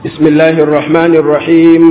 بسم الله الرحمن الرحيم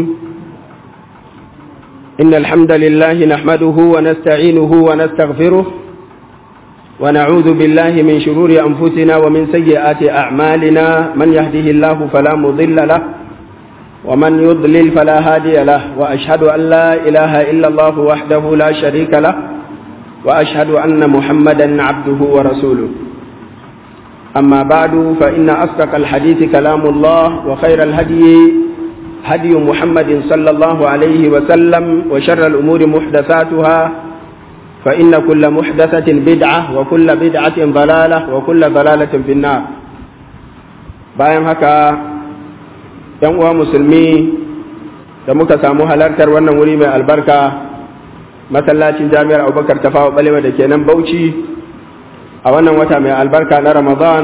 إن الحمد لله نحمده ونستعينه ونستغفره ونعوذ بالله من شرور أنفسنا ومن سيئات أعمالنا من يهده الله فلا مضل له ومن يضلل فلا هادي له وأشهد أن لا إله إلا الله وحده لا شريك له وأشهد أن محمدا عبده ورسوله أما بعد فإن أصدق الحديث كلام الله وخير الهدي هدي محمد صلى الله عليه وسلم وشر الأمور محدثاتها فإن كل محدثة بدعة وكل بدعة ضلالة وكل ضلالة في النار. bayan haka ‘yan uwa musulmi da muka samu halartar wannan wuri mai albarka masallacin jami'ar Abubakar Tafawa Balewa da ke nan Bauchi a wannan wata mai albarka na Ramadan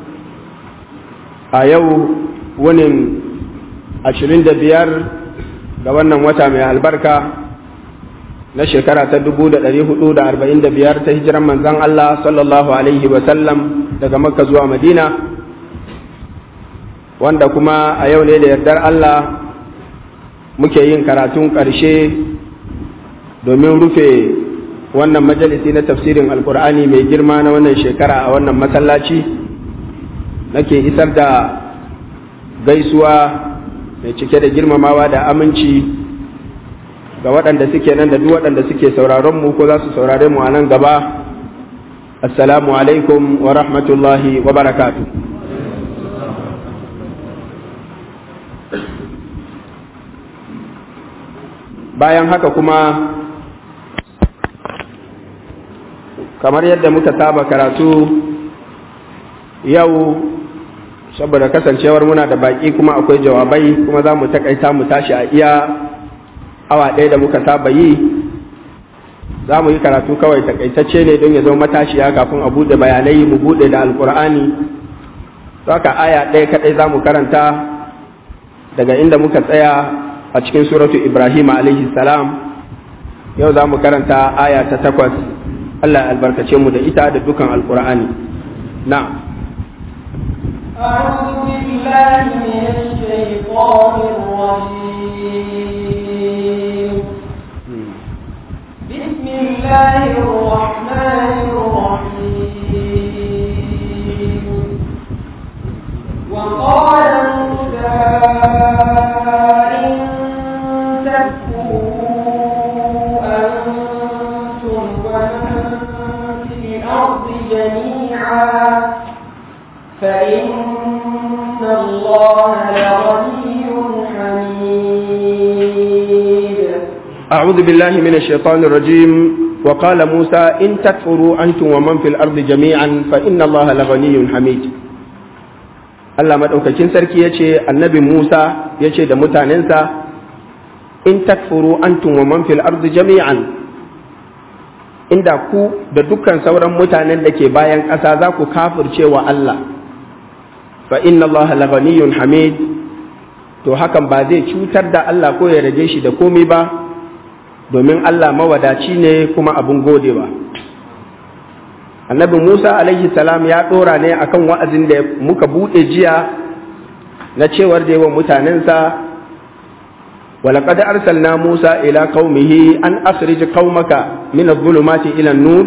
a yau wunin 25 ga wannan wata mai albarka na shekara ta 1445 ta hijiran manzon Allah sallallahu alaihi wasallam daga Makka zuwa Madina, wanda kuma a yau ne da yardar Allah muke yin karatun ƙarshe domin rufe wannan majalisi na tafsirin alkur'ani mai girma na wannan shekara a wannan masallaci. Nake isar da gaisuwa mai cike da girmamawa da aminci ga waɗanda suke nan da duk waɗanda suke sauraron mu ko za su saurare mu a nan gaba. Assalamu alaikum wa rahmatullahi wa barakatuh. Bayan haka kuma kamar yadda muka saba karatu yau, saboda kasancewar muna da baki kuma akwai jawabai, kuma za mu takaita mu tashi a iya awa ɗaya da muka saba yi. Za mu yi karatu kawai takaitacce ne don ya zama matashiya kafin a buɗe bayanai, mu buɗe da alkur'ani. Saka aya ɗaya kaɗai za mu karanta daga inda muka tsaya a cikin suratu Ibrahim alaihi salam. Yau za mu karanta aya ta 8. Allah albarkace mu da ita da dukan alkur'ani. Na'am. أعوذ بالله من الشيطان الرجيم. بسم الله الرحمن الرحيم. وقال موسى إن تكفروا أنتم ومن في الأرض جميعا فإن الله لغني حميد. أعوذ بالله من الشيطان الرجيم. وقال موسى إن تكفروا أنتم ومن في الأرض جميعا فإن الله لغني حميد. Allah madaukakin sarki yace annabi Musa yace da mutanensa, in takfuru antum wa man fil ardi jami'an, inda ku da dukkan sauran mutanen da ke bayan ƙasa za ku kafirce wa Allah, fa inna Allah laghaniyyun hamid, to hakan ba zai cutar da Allah ko ya rage shi da komai ba, domin Allah mawadaci ne kuma abun godewa. Annabi Musa alaihi salam ya dora ne akan wa'azin da muka bude jiya na cewar da yawan mutanensa, walaqad arsalna Musa ila qaumihi an akhrij qaumaka min adh-dhulumati ila an-nur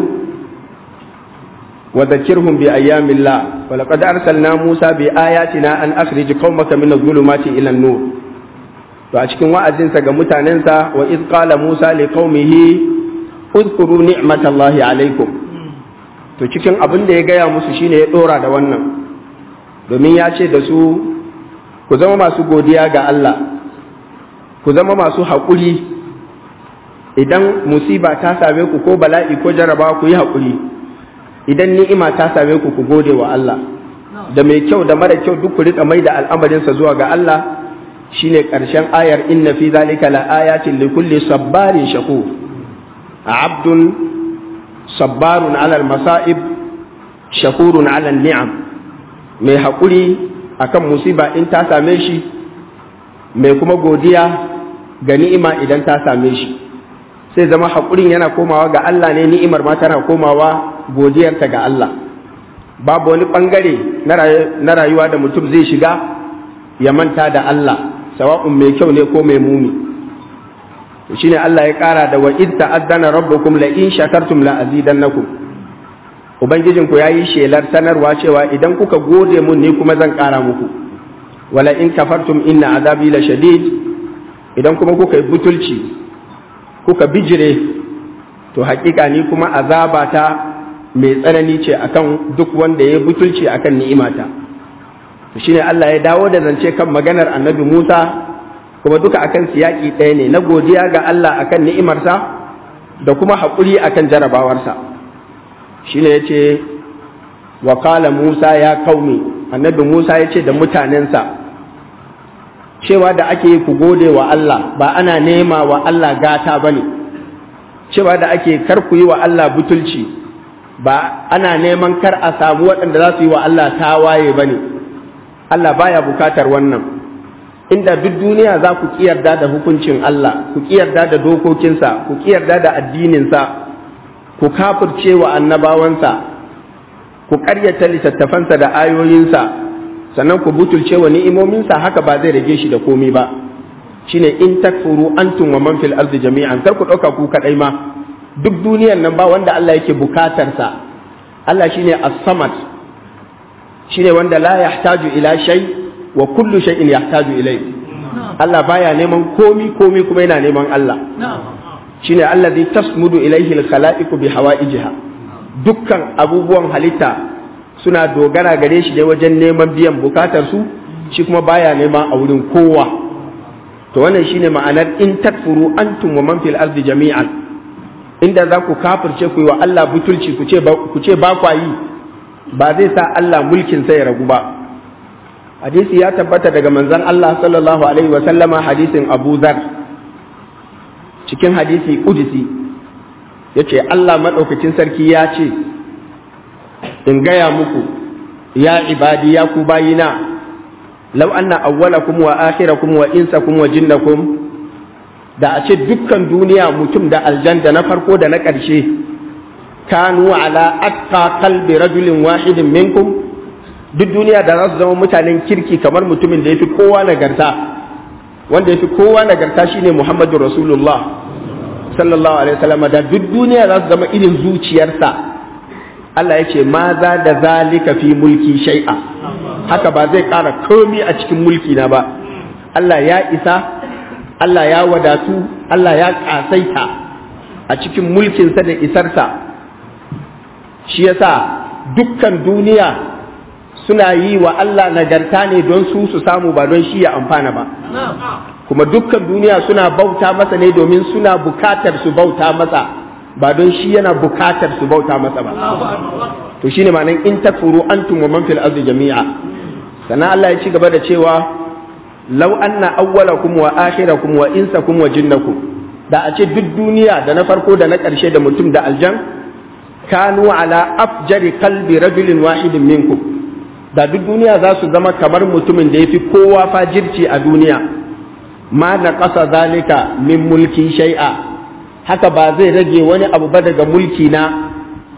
wa dhakkirhum bi ayyamillah walaqad arsalna Musa bi ayatina an akhrij qaumaka min adh-dhulumati ila an-nur. To a cikin wa'azinsa ga mutanensa, wa idh qala Musa liqaumihi udhkuru ni'matallahi alaikum, to cikin abin da ya gaya musu shine ya dora da wannan, domin ya ce da su ku zama masu godiya ga Allah, ku zama masu haƙuri. Idan musiba ta same ku ko bala'i ko jaraba ku yi haƙuri, idan ni'ima ta same ku ku gode wa Allah, da mai kyau da mara kyau duk ku rika mai da al'amarinsa zuwa ga Allah. Shine ƙarshen ayar inna fi zalika la ayatin li kulli sabbarin shakur. Abdun sabbarun alal masa'ib shakurun alal ni'am, mai haƙuri akan musiba in ta same shi, mai kuma godiya ga ni'ima idan ta same shi. Sai zama haƙurin yana komawa ga Allah ne, ni'imar ma tana komawa godiyarta ga Allah. Babu wani ɓangare na rayuwa da mutum zai shiga ya manta da Allah, sawa'un mai kyau ne ko mai muni. Shine Allah ya ƙara da wa id ta'addana rabbukum la in shakartum la azidannakum. Ubangijinku yayi shelar sanarwa cewa idan kuka gode mun ni kuma zan ƙara muku. Wala in kafartum inna azabi la shadid. Idan kuma kuka yi butulci kuka bijire to hakika ni kuma azabata mai tsanani ce akan duk wanda ya butulci akan ni'imata. To shine Allah ya dawo da zance kan maganar Annabi Musa kuma duka akan siyaki ɗaya ne na godiya ga Allah akan ni'imarsa da kuma haƙuri akan jarabawarsa. Shine yace wa qala Musa ya qaumi, Annabi Musa yace da mutanensa cewa da ake yi ku gode wa Allah ba ana nema wa Allah gata bane, cewa da ake kar ku yi wa Allah butulci ba ana neman kar a samu waɗanda za su yi wa Allah tawaye bane. Allah baya bukatar wannan. Inda duk duniya za ku kiyarda da hukuncin Allah, ku kiyarda da dokokinsa, ku kiyarda da addininsa, ku kafirce wa annabawansa, ku ƙaryata littattafansa da ayoyinsa, sannan ku butulce wa ni'imominsa, haka ba zai rage shi da komai ba. Shine in takfuru antum wa man fil ardi jami'an, kar ku ɗauka ku kaɗai ma, duk duniyan nan ba wanda Allah yake bukatarsa. Allah shine as-samad, shine wanda la yahtaju ila shay wa kullu shay'in yahtaju ilayhi. Allah baya neman komi kuma yana neman Allah. Shine allazi tasmudu ilayhi al-khalaiqu bi hawaijiha. Dukkan abubuwan halitta suna dogara gare shi ne wajen neman biyan bukatar su, shi kuma baya nema a wurin kowa. To wannan shine ma'anar in takfuru antum wa man fil ardi jami'an. Inda za ku kafirce ku yi wa Allah butulci ku ce ba kwa yi, ba zai sa Allah mulkin sa ya ragu ba. Hadisi ya tabbata daga manzon Allah sallallahu alaihi wa sallama, hadisin Abu Dharr, cikin hadisi qudsi yace Allah madaukakin sarki ya ce in gaya muku ya ibadi ya ku bayina law anna awwalakum wa akhirakum wa insakum wa jinnakum, da a ce dukkan duniya mutum da aljanda na farko da na ƙarshe kanu ala atqa qalbi rajulin wahidin minkum, duk duniya da za su zama mutanen kirki kamar mutumin da ya fi kowa nagarta, wanda ya fi kowa nagarta shine Muhammadu Rasulullah sallallahu alaihi wasallam, da duk duniya za su zama irin zuciyarsa, Allah ya ce ma za da zalika fi mulki shay'a, haka ba zai ƙara komi a cikin mulki na ba. Allah ya isa, Allah ya wadatu, Allah ya ƙasaita a cikin mulkinsa da isarsa. Shi yasa dukkan duniya suna yi wa Allah nagarta ne don su samu ba don shi ya amfana ba, kuma dukkan duniya suna bauta masa ne domin suna bukatar su bauta masa ba don shi yana bukatar su bauta masa ba. To shine ma'anar in takfuru antum wa man fil ardi jami'a. Sannan Allah ya ci gaba da cewa law anna awwalakum wa akhirakum wa insakum wa jinnakum, da a ce duk duniya da na farko da na ƙarshe da mutum da aljan kanu ala afjari qalbi rajulin wahidin minkum, da duk duniya za su zama kamar mutumin da ya fi kowa fajirci a duniya, ma na ƙasa zalika min mulki shai'a, haka ba zai rage wani abu ba daga mulki na,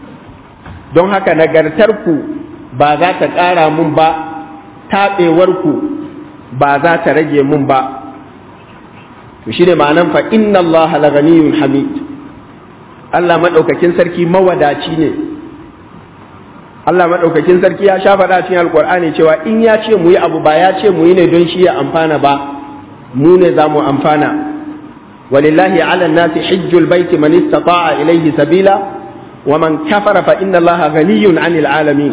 don haka nagartarku ba za ta ƙara mun ba, taɓewarku ba za ta rage mun ba. To shi ne ma'anan fa inna Allah la ghaniyyun hamid, Allah maɗaukakin sarki mawadaci ne. Allah maɗaukakin sarki ya sha faɗa cikin Alƙur'ani cewa in ya ce mu yi abu ba ya ce mu yi ne don shi ya amfana ba, mu ne za mu amfana. Walillahi ala nasi hijjul baiti man istata'a ilayhi sabila wa man kafara fa inna Allaha ghaniyyun 'anil 'alamin.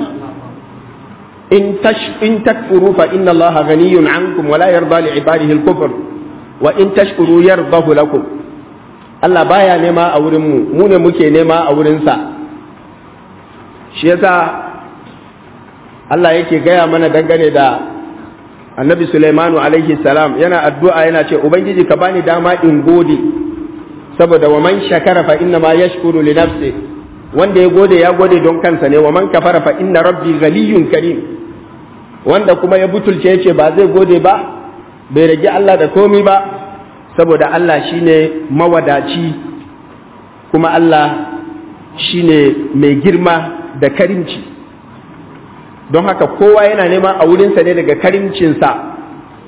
In takfuru fa inna Allaha ghaniyyun 'ankum wa la yarda li 'ibadihi al-kufr wa in tashkuru yardahu lakum. Allah baya nema a wurin mu ne muke nema a wurin sa. Shi yasa Allah yake gaya mana dangane da Annabi Sulaimanu alaihi salam, yana addu'a yana ce ubangiji ka bani dama in gode, saboda wa man shakara fa inna ma yashkuru li nafsi, wanda ya gode don kansa ne, wa man kafara fa inna rabbi ghaniyyun karim, wanda kuma ya butulce yace ba zai gode ba, bai rage Allah da komi ba, saboda Allah shine mawadaci kuma Allah shine mai girma da karimci. Don haka kowa yana nema a wurinsa ne daga karimcinsa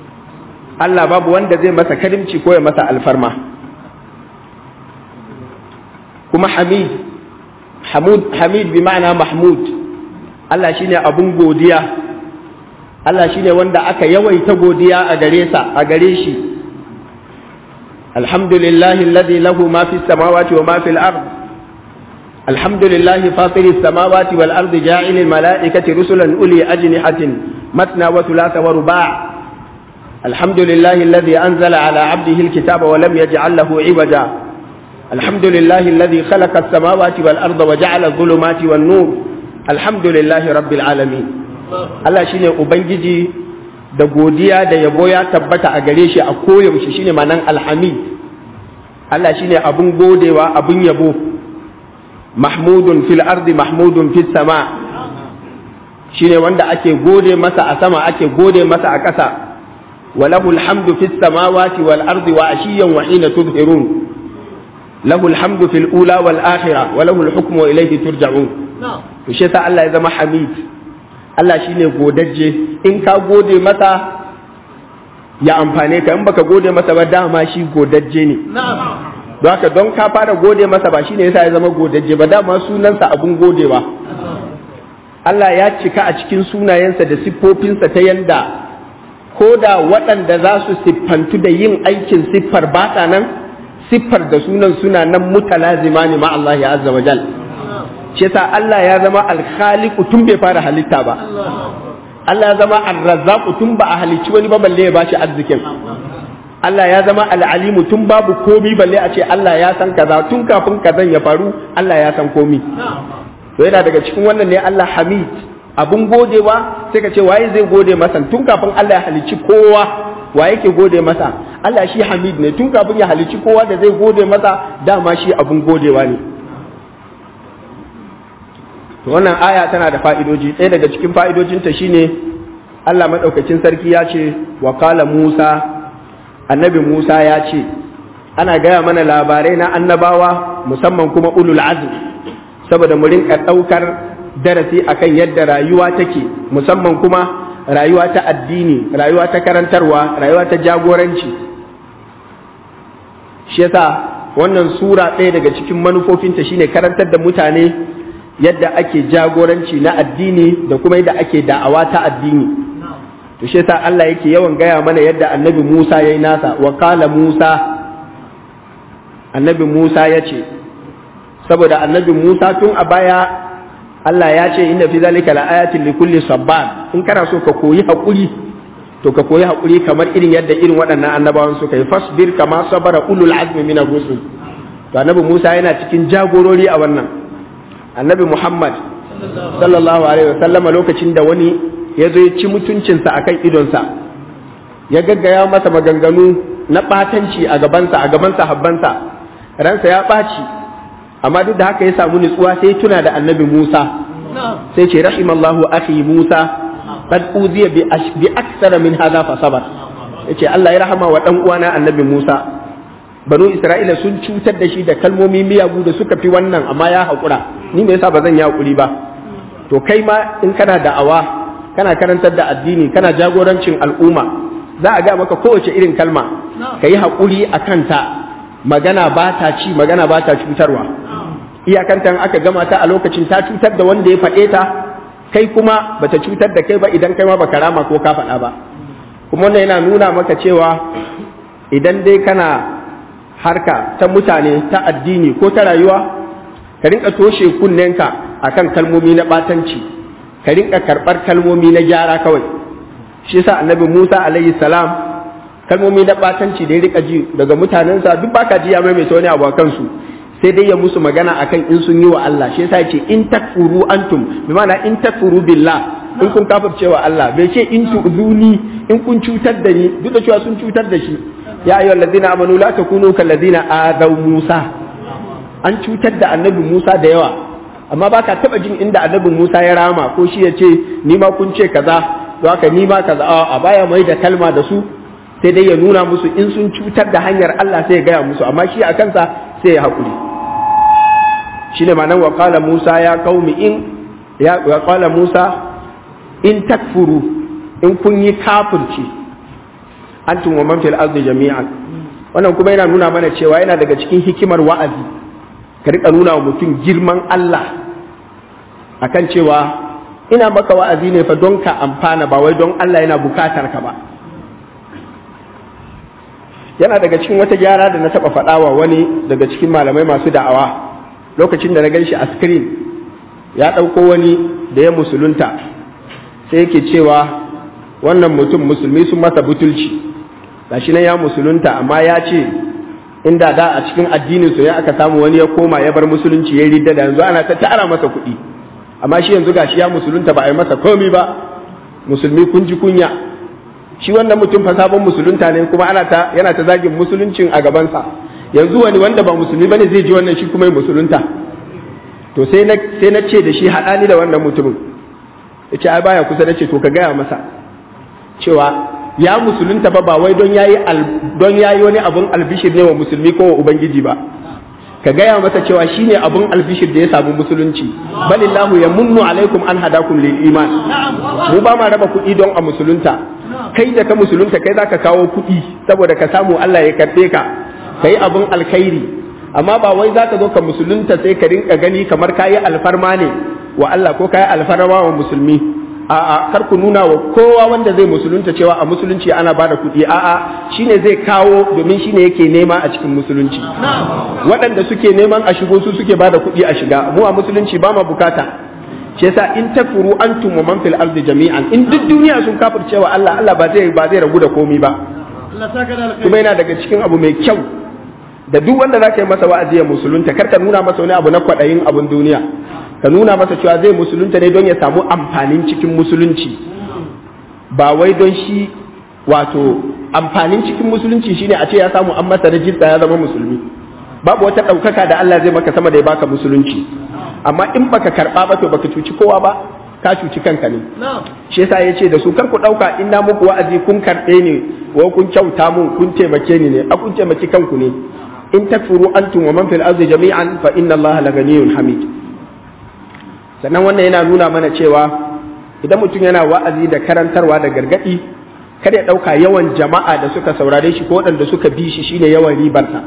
Allah babu wanda zai masa karimci ko ya masa alfarma. Kuma Hamid bi ma'ana Mahmud, Allah shine abun godiya, Allah shine wanda aka yawaita godiya a gare shi. Alhamdulillahi alladhi lahu ma fis samawati wa ma fil ard. Alhamdulillahi fatiris samawati wal ardi ja'ilil malaikati rusulan uli ajnihatin matna wa thulatha wa ruba'. Alhamdulillahi alladhi anzala ala 'abdihi alkitaba wa lam yaj'al lahu 'iwaja. Alhamdulillahi alladhi khalaqa as-samawati wal arda wa ja'ala adh-dhulumati wan nur. Alhamdulillahi rabbil alamin. Allah shine ubangiji da godiya da yabo ya tabbata a gare shi a koyaushe, shine ma'anan alhamid. Allah shine abun godewa, abun yabo. Mahmudun fil ardi mahmudun fis sama, shine wanda ake gode masa a sama, ake gode masa a ƙasa. Walahul hamdu fis samawati wal ardi wa ashiyan wa hina tudhirun. Lahul hamdu fil ula wal akhirah wa lahul hukmu wa ilayhi turja'un. To shi yasa Allah ya zama hamid. Allah shine godajje, in ka gode masa ya amfane ka, in baka gode masa ba dama shi godajje ne. Don haka don ka fara gode masa ba shine yasa ya zama godajje ba, dama sunansa abun godewa. Allah ya cika a cikin sunayensa da siffofinsa ta yanda ko da waɗanda za su siffantu da yin aikin siffar ba ta nan, siffar da sunan suna nan mutalazima ne ma Allah ya azza wa jal. Shi yasa Allah ya zama alkhaliqu tun bai fara halitta ba. Allah ya zama arrazzaqu tun ba a halicci wani ba balle ya bashi arzikin. Allah ya zama al'alimu tun babu komi balle a ce Allah ya san kaza, tun kafin kazan ya faru Allah ya san komi. To yana daga cikin wannan ne Allah hamid, abun godewa. Sai ka ce waye zai gode masa tun kafin Allah ya halicci kowa, wa yake gode masa? Allah shi hamid ne, tun kafin ya halicci kowa da zai gode masa dama shi abun godewa ne. To wannan aya tana da fa'idoji. Ɗaya daga cikin fa'idojinta shine Allah maɗaukacin sarki ya ce wa qala Musa, annabi Musa ya ce, ana gaya mana labarai na annabawa musamman kuma ulul azmi, saboda mu rinka ɗaukar darasi akan yadda rayuwa take, musamman kuma rayuwa ta addini, rayuwa ta karantarwa, rayuwa ta jagoranci. Shi yasa wannan sura ɗaya daga cikin manufofinta shine karantar da mutane yadda ake jagoranci na addini da kuma yadda ake da'awa ta addini. To shi yasa Allah yake yawan gaya mana yadda annabi Musa yayi nasa. Wa qala Musa, annabi Musa ya ce, saboda annabi Musa tun a baya Allah ya ce inna fi zalika laayatin likulli sabbar. In kana so ka koyi hakuri to ka koyi hakuri kamar irin yadda irin waɗannan annabawan suka yi. Fasbir kama sabara ulul azmi minar rusul. To annabi Musa yana cikin jagorori a wannan. Annabi Muhammad sallallahu alaihi wasallam lokacin da wani ya zo ya ci mutuncinsa akan idonsa, ya gaggaya masa maganganu na ɓatanci a gaban sahabbansa, ransa ya ɓaci, amma duk da haka ya samu nutsuwa sai tuna da annabi Musa, sai ce rahimallahu akhi Musa qad uziya bi aksara min hadha fa sabar. Yace Allah ya rahama wa dan uwana annabi Musa, banu Isra'ila sun cutar da shi da kalmomi miyagu da suka fi wannan, amma ya haƙura. Ni me yasa ba zan yi haƙuri ba? To kai ma in kana da'awa, kana karantar da addini, kana jagorancin al'umma, za a ga maka kowace irin kalma, ka yi haƙuri a kanta. Magana ba ta ci, magana ba ta cutarwa. Iyakantan aka gama ta a lokacin ta cutar da wanda ya faɗe ta, kai kuma bata cutar da kai ba idan kai ma baka rama ko ka faɗa ba. Kuma wannan yana nuna maka cewa idan dai kana harka ta mutane, ta addini ko ta rayuwa, ka rinka toshe kunnenka akan kalmomi na batanci, ka rinka karɓar kalmomi na gyara kawai. Shi yasa annabi Musa alaihi salam kalmomi na batanci da ya rika ji daga mutanensa duk baka ji ya maimaita wani abu a kansu, sai dai ya musu magana akan in sun yi wa Allah. Shi yasa yace in takfuru antum, bi ma'ana in takfuru billah, in kun kafirce wa Allah. Bai ce in tu'zuni, in kun cutar da ni, duk da cewa sun cutar da shi. Ya ayyuhal ladina amanu la takunu kal ladina adaw Musa. An cutar da annabi Musa da yawa, amma baka taba jin inda annabi Musa ya rama ko shi ya ce ni ma kun ce kaza, don haka ni ma kaza. A baya mai da kalma da su, sai dai ya nuna musu in sun cutar da hanyar Allah sai ya gaya musu, amma shi a kansa sai ya haƙuri. Shine ma'anar wa qala Musa ya qaumi wa qala Musa in takfuru, in kun yi kafirci antum wa man fil ardi jami'an. Wannan kuma yana nuna mana cewa yana daga cikin hikimar wa'azi ka rika nuna wa mutum girman Allah akan cewa ina maka wa'azi ne fa don ka amfana ba wai don Allah yana bukatar ka ba. Yana daga cikin wata gyara da na taɓa faɗawa wani daga cikin malamai masu da'awa lokacin da na gan shi a screen ya ɗauko wani da ya musulunta sai yake cewa wannan mutum musulmi sun masa butulci gashi nan ya musulunta amma ya ce inda da a cikin addinin su ya aka samu wani ya koma ya bar musulunci ya ridda da yanzu ana ta tara masa kuɗi amma shi yanzu gashi ya musulunta ba a yi masa komai ba. Musulmi kun ji kunya. Shi wannan mutum fa sabon musulunta ne kuma yana ta zagin musuluncin a gabansa. Yanzu wani wanda ba musulmi bane zai ji wannan shi kuma ya musulunta. To sai na ce da shi haɗa ni da wannan mutumin. Yace ai baya kusa, da ce to ka gaya masa cewa ya musulunta ba wai don yayi wani abun albishir ne wa musulmi ko wa ubangiji ba. Ka gaya masa cewa shine abun albishir da ya samu musulunci. Balillahu yamunnu alaikum an hadakum lil iman. Mu ba ma raba kuɗi don a musulunta. Kai da ka musulunta kai zaka kawo kuɗi saboda ka samu Allah ya karɓe ka kai abun alkhairi, amma ba wai zaka zo ka musulunta sai ka rinka gani kamar kayi alfarma ne wa Allah ko kayi alfarma wa musulmi. A'a, kar ku nuna wa kowa wanda zai musulunta cewa a musulunci ana bada kuɗi. A'a, shine zai kawo domin shine yake nema a cikin musulunci. Waɗanda suke neman a shigo su suke bada kuɗi a shiga. Mu a musulunci ba ma bukata. Shi yasa in takfuru antum wa man fil ardi jami'an, in duk duniya sun kafircewa Allah ba zai ragu da komai ba. Kuma yana daga cikin abu mai kyau da duk wanda zaka yi masa wa'azi ya musulunta, kar ka nuna masa wani abu na kwaɗayin abun duniya. Ka nuna masa cewa zai musulunta ne don ya samu amfanin cikin musulunci, ba wai don shi wato amfanin cikin musulunci shine a ce ya samu an masa rajista ya zama musulmi. Babu wata ɗaukaka da Allah zai maka sama da ya baka musulunci, amma in baka karɓa ba to baka cuci kowa ba, ka cuci kanka ne. Shi yasa ya ce da su kar ku ɗauka in na muku wa'azi kun karɓe ni ko kun kyauta mun kun taimake ni ne, a kun taimaki kanku ne. In takfuru antum wa man fil ardi jami'an fa inna Allah la ganiyyun hamid. Sannan wannan yana nuna mana cewa idan mutum yana wa'azi da karantarwa da gargadi, kada ya ɗauka yawan jama'a da suka saurare shi ko waɗanda suka bi shi shine yawan ribarsa.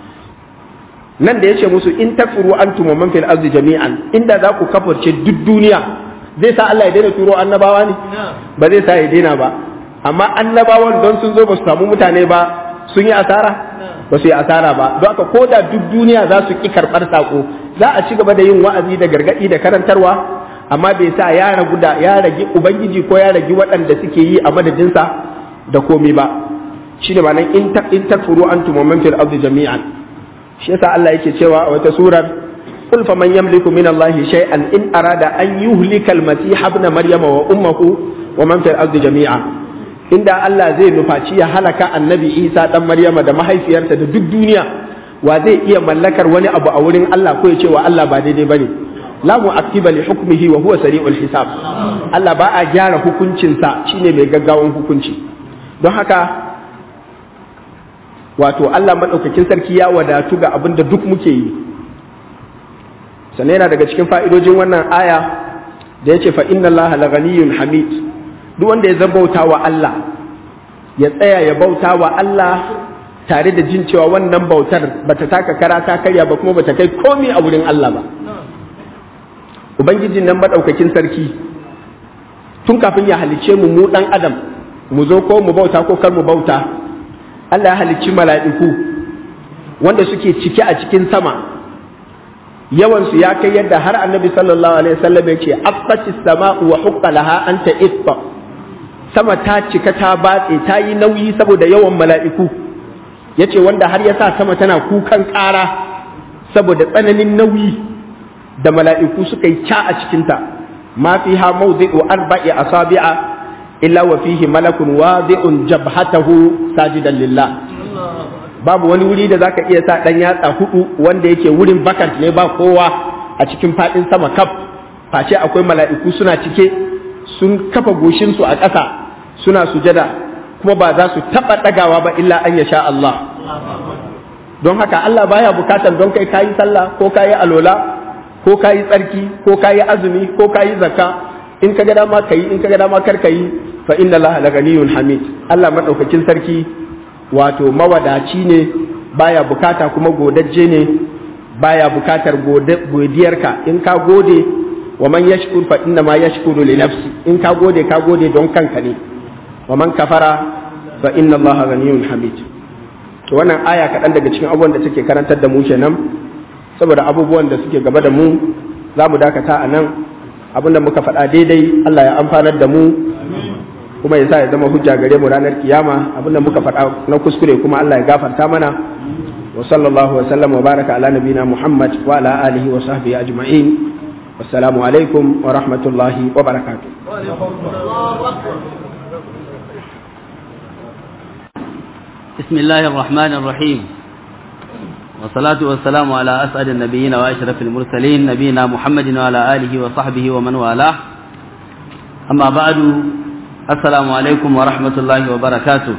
Nan da yace musu in takfuru antum wa man fil ardi jami'an, inda za ku kafirce duk duniya zai sa Allah ya daina turo annabawa ne? Ba zai sa ya daina ba. Amma annabawan don sun zo ba su samu mutane ba sun yi asara? Ba su yi asara ba. Don haka ko da duk duniya za su ki karɓar sako, za a ci gaba da yin wa'azi da gargaɗi da karantarwa, amma bai sa ya ragi ubangiji ko ya ragi waɗanda suke yi a madadinsa da komai ba. Shi ne ma'anar in takfuru antum wa man fil ardi jami'an. Shi yasa Allah yake cewa a wata surar qul faman yamliku min Allahi shay'an in arada an yuhlika al-masih ibn maryama wa ummuhu wa man fil ardi jami'a. Inda Allah zai nufaci ya halaka annabi Isa dan Maryama da mahaifiyarsa da duk duniya, wa zai iya mallakar wani abu a wurin Allah ko ya ce wa Allah ba daidai bane? La mu'aqqiba li hukmihi wa huwa sari'ul hisab. Allah ba a gyara hukuncinsa, shine mai gaggawan hukunci. Don haka wato Allah madaukakin sarki ya wadatu ga abin da duk muke yi. Sannan yana daga cikin fa'idojin wannan aya da yace fa inna Allaha laghaniyyun hamid. Duk wanda ya bauta wa Allah, ya tsaya ya bauta wa Allah tare da jin cewa wannan bautar bata taka kara ta karya ba kuma bata kai komai a wurin Allah ba. Ubangijin nan madaukakin sarki tun kafin ya halice mu dan adam mu zo ko mu bauta ko kar mu bauta, Allah ya halicci mala'iku wanda suke cike a cikin sama. Yawan su ya kai yadda har Annabi sallallahu alaihi wasallam ya ce affatis sama'u wa hukka laha anta isfa. Sama ta cika ta batse ta yi nauyi saboda yawan mala'iku, ya ce wanda har ya sa sama tana kukan ƙara saboda tsananin nauyi da mala'iku suka yi ca a cikinta. Ma fi ha mawdi'u arba'i asabi'a illa wa fihi malakun wadi'un jabhatahu sajidan lillah. Babu wani wuri da zaka iya sa dan yatsa hudu wanda yake wurin vacant ne ba kowa a cikin fadin sama kaf, face akwai mala'iku suna cike sun kafa goshinsu a ƙasa suna sujada, kuma ba za su taɓa ɗagawa ba illa an yasha Allah. Don haka Allah baya bukatan don kai kayi sallah ko kayi alola ko kayi tsarki ko kayi azumi ko kayi zakka, in ka ga dama kayi in ka ga dama kar kayi, fa inna Allah la ganiyyun hamid. Allah madaukakin sarki wato mawadaci ne, baya bukata kuma godajje ne, baya bukatar godiyarka. In ka gode, wa man yashkur fa inna ma yashkuru li nafsi, in ka gode don kanka ne. Wa man kafara fa inna Allah ganiyyun hamid. To wannan aya kaɗan daga cikin abubuwan da take karantar da mu kenan, saboda abubuwan da suke gaba da mu za mu dakata a nan. Abin da muka faɗa daidai Allah ya amfanar da mu kuma ya sa ya zama hujja gare mu ranar kiyama. Abin da muka faɗa na kuskure kuma Allah ya gafarta mana. Wa sallallahu wa sallam wa baraka ala nabina Muhammad wa ala alihi wa sahbihi ajma'in. Wassalamu alaikum wa rahmatullahi wa barakatuh. بسم الله الرحمن الرحيم والصلاة والسلام على أسعد النبيين وأشرف المرسلين نبينا محمد وعلى آله وصحبه ومن والاه أما بعد السلام عليكم ورحمة الله وبركاته.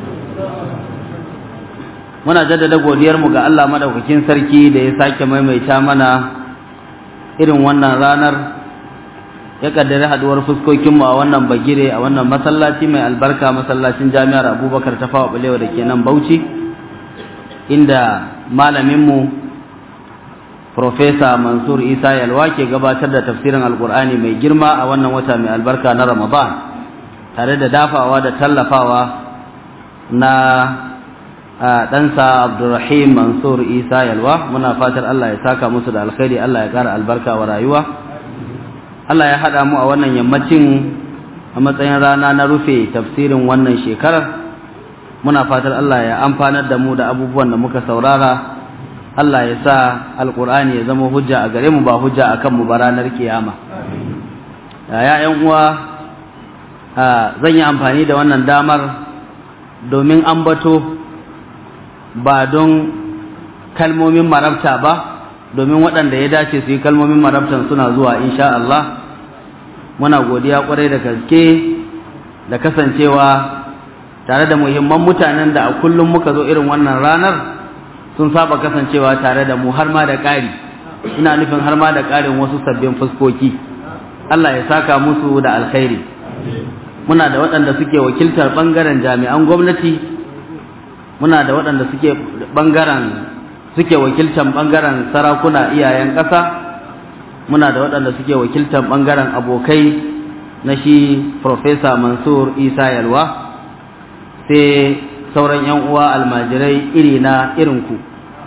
muna jaddada godiyarmu ga Allah madaukakin sarki da ya sake maimaita mana irin wannan ranar, ya kaddare haduwar fuskokinmu a wannan bagire a wannan masallaci mai albarka, masallacin Jami'ar Abubakar Tafawa Balewa da ke nan Bauchi, inda malaminmu Profesa Mansur Isa Yalwa ke gabatar da tafsirin Alkur'ani mai girma a wannan wata mai albarka na Ramadan, tare da dafawa da tallafawa na ɗansa Abdulrahim Mansur Isa Yalwa. Muna fatar Allah ya saka musu da alkhairi, Allah ya ƙara albarka wa rayuwa. Allah ya haɗa mu a wannan yammacin a matsayin rana na rufe tafsirin wannan shekarar. Muna fatar Allah ya amfanar da mu da abubuwan da muka saurara. Allah ya sa alkur'ani ya zama hujja a gare mu, ba hujja a kanmu ba ranar kiyama. Ya'yan uwa, zan yi amfani da wannan damar domin ambato, ba don kalmomin marabta ba, domin waɗanda ya dace su yi kalmomin marabtan suna zuwa insha Allah. Muna godiya kwarai da gaske da kasancewa tare da muhimman mutanen da a kullum muka zo irin wannan ranar sun saba kasancewa tare da mu, har ma da ƙari. Ina nufin har ma da ƙarin wasu sabbin fuskoki. Allah ya saka musu da alkhairi. Muna da waɗanda suke wakiltar ɓangaren jami'an gwamnati, muna da waɗanda suke wakiltar ɓangaren sarakuna iyayen ƙasa, muna da waɗanda suke wakiltar ɓangaren abokai na shi Profesa Mansur Isa Yalwa, sai sauran 'yan uwa almajirai iri na irinku.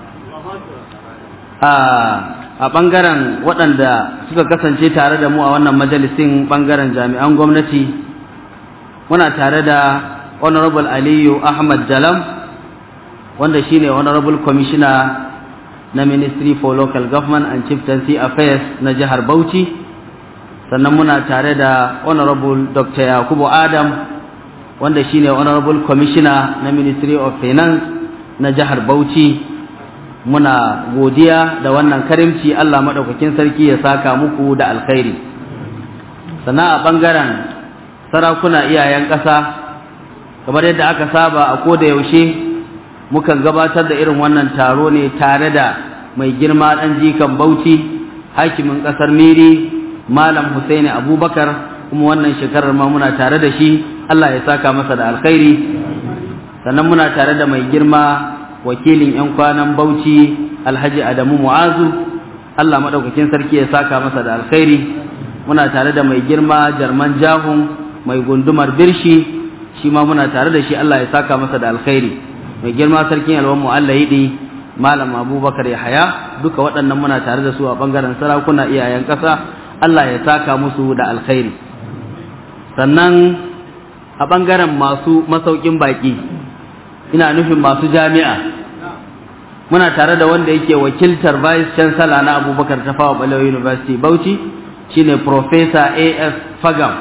A ɓangaren waɗanda suka kasance tare da mu a wannan majalisin ɓangaren jami'an gwamnati, muna tare da Honorable Aliyu Ahmad Jalam, wanda shine Honorable Commissioner na Ministry for Local Government and Chieftaincy Affairs na jihar Bauchi. Sannan muna tare da Honorable Dr. Yakubu Adam, wanda shine Honorable Commissioner na Ministry of Finance na jihar Bauchi. Muna godiya da wannan karimci, Allah madaukakin sarki ya saka muku da alkhairi. Sannan a bangaren sarakuna iyayen ƙasa, kamar yadda aka saba a koda yaushe mukan gabatar da irin wannan taro ne tare da mai girma ɗan jikan Bauchi, hakimin ƙasar Miri, Malam Husaini Abubakar, kuma wannan shekarar ma muna tare da shi. Allah ya saka masa da alkhairi. Sannan muna tare da mai girma wakilin 'yan kwanan Bauchi, Alhaji Adamu Mu'azu, Allah maɗaukakin sarki ya saka masa da alkhairi. Muna tare da mai girma Jarman Jahun, mai gundumar Birshi, shi ma muna tare da shi, Allah ya saka masa da alkhairi. Mai girma sarkin Yalwan Mu'allahidi, Malam Abubakar Yahaya, duka waɗannan muna tare da su a ɓangaren sarakuna iyayen ƙasa. Allah ya saka musu da alkhairi. Sannan a ɓangaren masu masaukin baƙi, ina nufin masu jami'a, muna tare da wanda yake wakiltar Vice Chancellor na Abubakar Tafawa Balewa University Bauchi, shine Professor A.S. Fagam.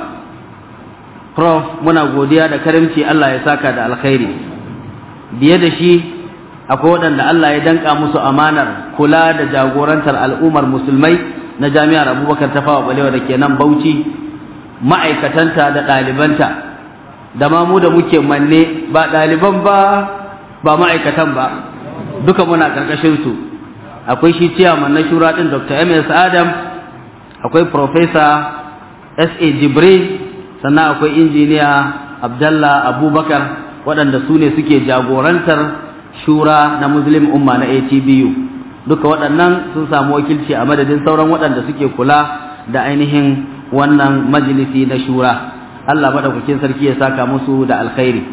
Prof, muna godiya da karimci, Allah ya saka da alkhairi. Biye da shi akwai waɗanda Allah ya danka musu amanar kula da jagorantar al'ummar musulmai na Jami'ar Abubakar Tafawa Balewa da ke nan Bauchi, ma'aikatanta da ɗalibanta, da ma mu da muke manne, ba ɗaliban ba ma'aikatan ba, duka muna ƙarƙashin su. Akwai shi ciyaman na shura ɗin Dr. M.S. Adam, akwai Professor S.A. Jibril, sannan akwai injiniya Abdallah Abubakar waɗanda su ne suke jagorantar shura na Muslim Umma na ATBU. Duka waɗannan sun samu wakilci a madadin sauran waɗanda suke kula da ainihin wannan majalisi na shura. Allah madaukakin sarki ya saka musu da alkhairi.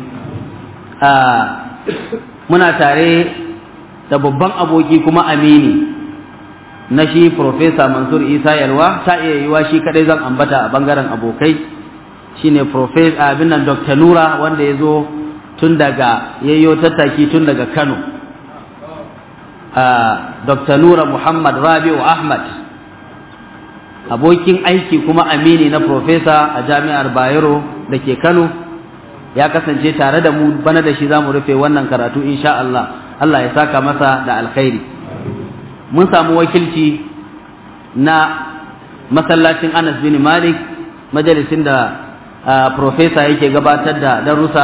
Muna tare da babban aboki kuma amini na shi Profesa Mansur Isa Yalwa, ta iya yiwa shi kadai zan ambata a bangaren abokai, shine Profesa abin nan Dr. Nura wanda ya zo tun daga yayyo tattaki tun daga Kano. Dr. Nura Muhammad Rabi'u Ahmad, abokin aiki kuma amini na Profesa a Jami'ar Bayero da ke Kano, ya kasance tare da mu bana da shi za mu rufe wannan karatu insha Allah. Allah ya saka masa da alkhairi. Mun samu wakilci na masallacin Anas bin Malik, majalisin da Profesa yake gabatar da darussa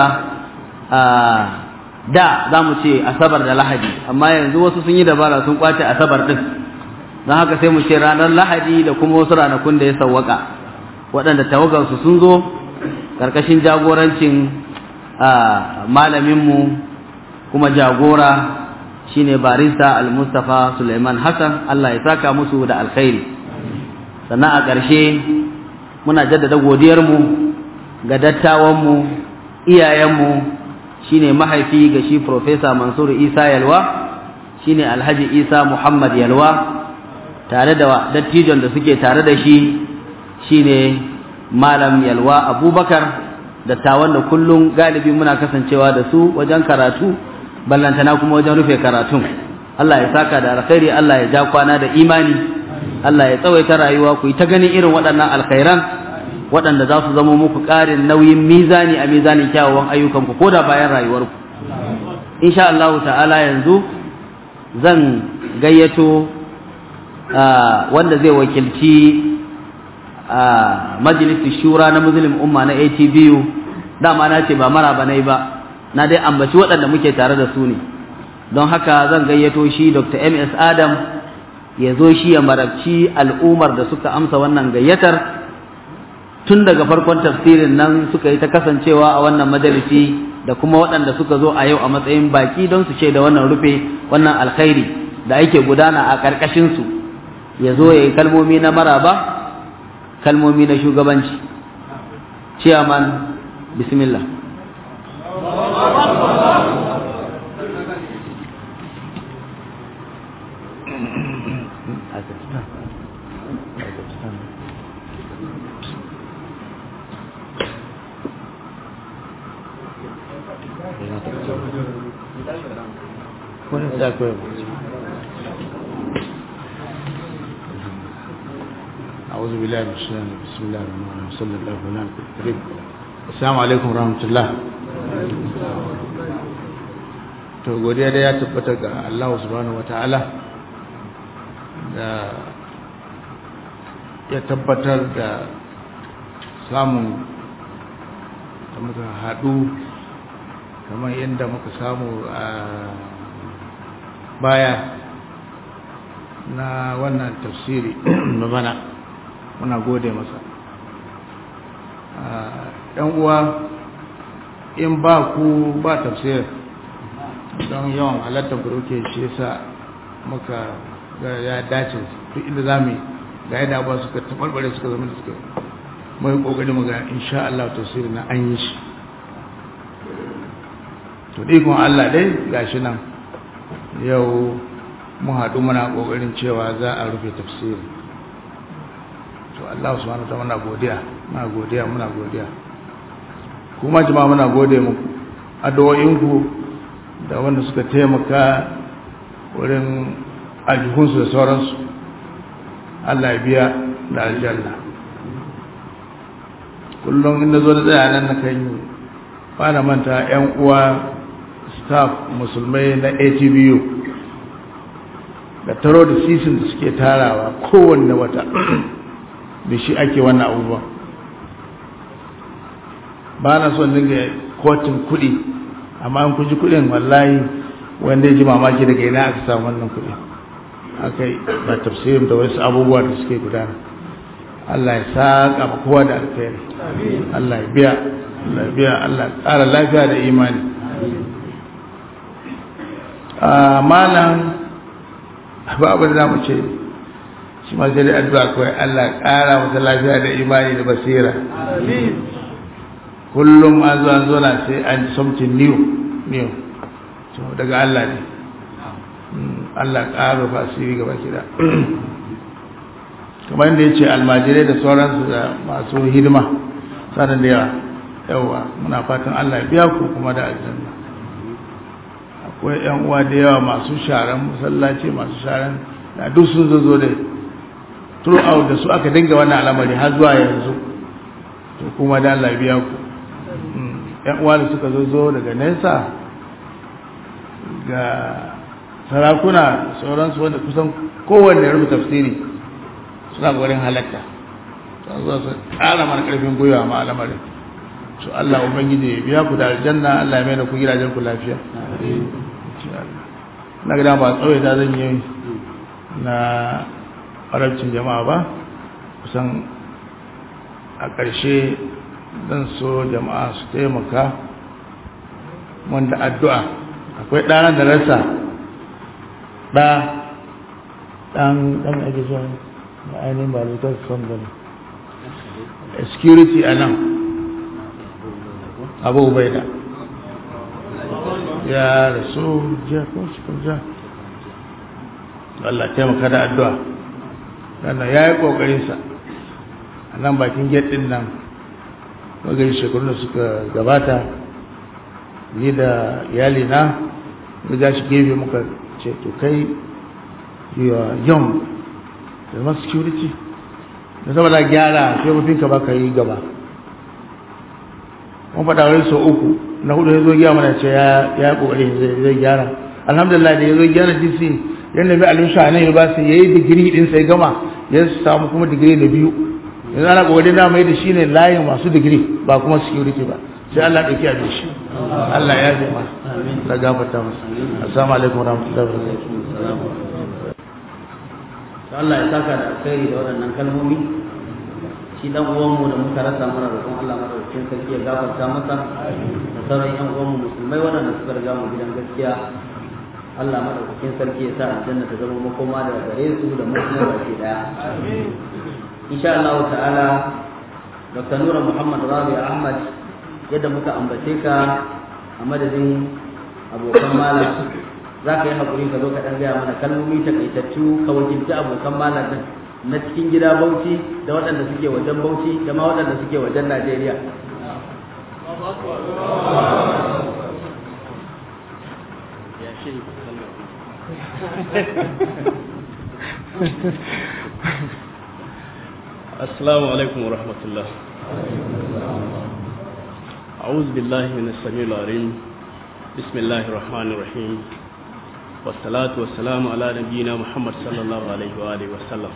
da za mu ce Asabar da Lahadi, amma yanzu wasu sun yi dabara sun kwace Asabar din, don haka sai mu ce ranar Lahadi da kuma wasu ranakun da ya sawwaka, waɗanda tawagarsu sun zo ƙarƙashin jagorancin malaminmu kuma jagora shine barista Al-Mustafa Suleiman Hassan. Allah ya saka musu da alkhairi. Sannan a ƙarshe muna jaddada godiyarmu ga dattawanmu, iyayenmu, shine mahaifi ga shi Profesa Mansur Isa Yalwa, shine Alhaji Isa Muhammad Yalwa, tare da dattijon da suke tare da shi shine Malam Yalwa Abubakar, dattawan da kullum galibi muna kasancewa da su wajen karatu, ballantana kuma wajen rufe karatun. Allah ya saka da alkhairi, Allah ya ja kwana da imani, Allah ya tsawaita rayuwa, ku yi ta ganin irin waɗannan alkhairan waɗanda za su zama muku ƙarin nauyin mizani a mizanin kyawawan ayyukanku ko da bayan rayuwarku. Insha Allah ta'ala yanzu zan gayyato wanda zai wakilci majalisar shura na Muslim Umma na ATBU. Dama na ce ba maraba nai ba, na dai ambaci waɗanda muke tare da su ne, don haka zan gayyato shi Dr. MS Adam ya zo shi ya marabci al'ummar da suka amsa wannan gayyatar tun daga farkon tafsirin nan suka yi ta kasancewa a wannan majalisi, da kuma waɗanda suka zo a yau a matsayin baki don su ce da wannan rufe wannan alkhairi da ake gudana a ƙarƙashinsu. Ya zo ya yi kalmomi na maraba, kalmomi na shugabanci. Chairman, bismillah. أعوذ بالله من الشيطان بسم الله الرحمن الرحيم صلى الله عليه وسلم. Assalamu alaikum rahmatullah. To godiya da ya tabbata ga Allah subhanahu wataala da ya tabbatar da samun da muka haɗu kamar yadda muka samu a baya na wannan tafsiri na bana. Muna gode masa. Ɗan uwa, in ba ku ba tafsir don yawan halartar buroke shi yasa muka ga ya dace duk inda zamu ga yadda ba suka tabarbare suka zama da suka mai kokari mu ga insha Allah tafsir na an yi shi. To dai kun Allah dai gashi nan yau mu haɗu muna kokarin cewa za a rufe tafsiri. To Allah subhanahu wa ta'ala muna godiya kuma jama'a muna gode muku addu'o'inku da wanda suka taimaka wurin aljihunsu da sauransu. Allah ya biya da aljanna. Kullum inda zo da tsaya nan na kan yi fara manta 'yan uwa staff musulmai na ATBU da taro da sisin da suke tarawa kowanne wata da shi ake wannan abubuwa. Ba na son dinga kotun kuɗi, amma an kuji kuɗin wallahi wanda ya ji mamaki daga ina aka samu wannan kuɗi. Aka yi ba tafsirin da wasu abubuwa da suke gudana. Allah ya saka ma kowa da alkhairi Allah ya biya Allah ya ƙara lafiya da imani malam ba abin da zamu ce shi ma sai da addu'a kawai Allah ya ƙara masa lafiya da imani da basira kullum an zo na sai an something new to daga Allah ne Allah ƙara fasiri gaba kida kamar yadda ya ce almajirai da sauransu da masu hidima sanar da yawa muna fatan Allah ya biya ku kuma da aljanna akwai yan uwa da yawa masu sharan masallaci masu sharan da duk sun zo dai throughout da su aka dinga wannan al'amari har zuwa yanzu to kuma da Allah ya biya ku yan uwa da suka zo daga nesa ga sarakuna sauransu wanda kusan kowanne rubuta tafsiri suna gurin halatta sun zo su ƙara mana ƙarfin gwiwa ma al'amarin to Allah ubangiji ya biya ku da aljanna Allah ya mai da ku gidajen ku lafiya na gida ba tsawai da zan yi na arabcin jama'a ba kusan a ƙarshe zan so jama'a su taimaka wanda addu'a akwai ɗanan da rasa ɗan ake zuwa da ainihin ba da ta son gani security a nan abu ubaida ya rasu jiya ko cikin jiya Allah taimaka da addu'a sannan ya yi ƙoƙarinsa a nan bakin gate ɗin nan magari shekaru da suka gabata ni da iyalina mu ja shi gefe muka ce to kai you are young da ma security da saboda gyara sai mutunka ba ka yi gaba mun faɗa wani sau uku na hudu ya zo gyara mana ce ya ƙoƙari zai gyara alhamdulillah da ya zo gyara dc yadda mai alimsha a nan university ya yi digiri ɗinsa ya gama ya samu kuma digiri na biyu yanzu ana ƙoƙari da mai da shi ne layin masu digiri ba kuma security ba sai Allah ɗauki abin shi Allah ya fi masa ta gafarta masa assalamu alaikum warahmatullahi wabarakatuh Allah ya saka da alkhairi da waɗannan kalmomi shi dan uwanmu da muka rasa mana roƙon Allah madaukakin sarki ya gafarta masa da sauran yan uwanmu musulmai waɗanda suka riga mu gidan gaskiya Allah madaukakin sarki ya sa aljanna ta zama makoma da gare su da mu kuma baki daya insha Allah ta'ala Dr. Nura Muhammad Rabi Ahmad yadda muka ambace ka a madadin abokan malam za ka yi haƙuri ka zo ka ɗan gaya mana kalmomi takaitattu ka wakilci abokan malam din na cikin gida Bauchi da waɗanda suke wajen Bauchi da ma waɗanda suke wajen Najeriya. Assalamu alaikum wa rahmatullah. أعوذ بالله من السميع العليم بسم الله الرحمن الرحيم والصلاة والسلام على نبينا محمد صلى الله عليه وآله وسلم.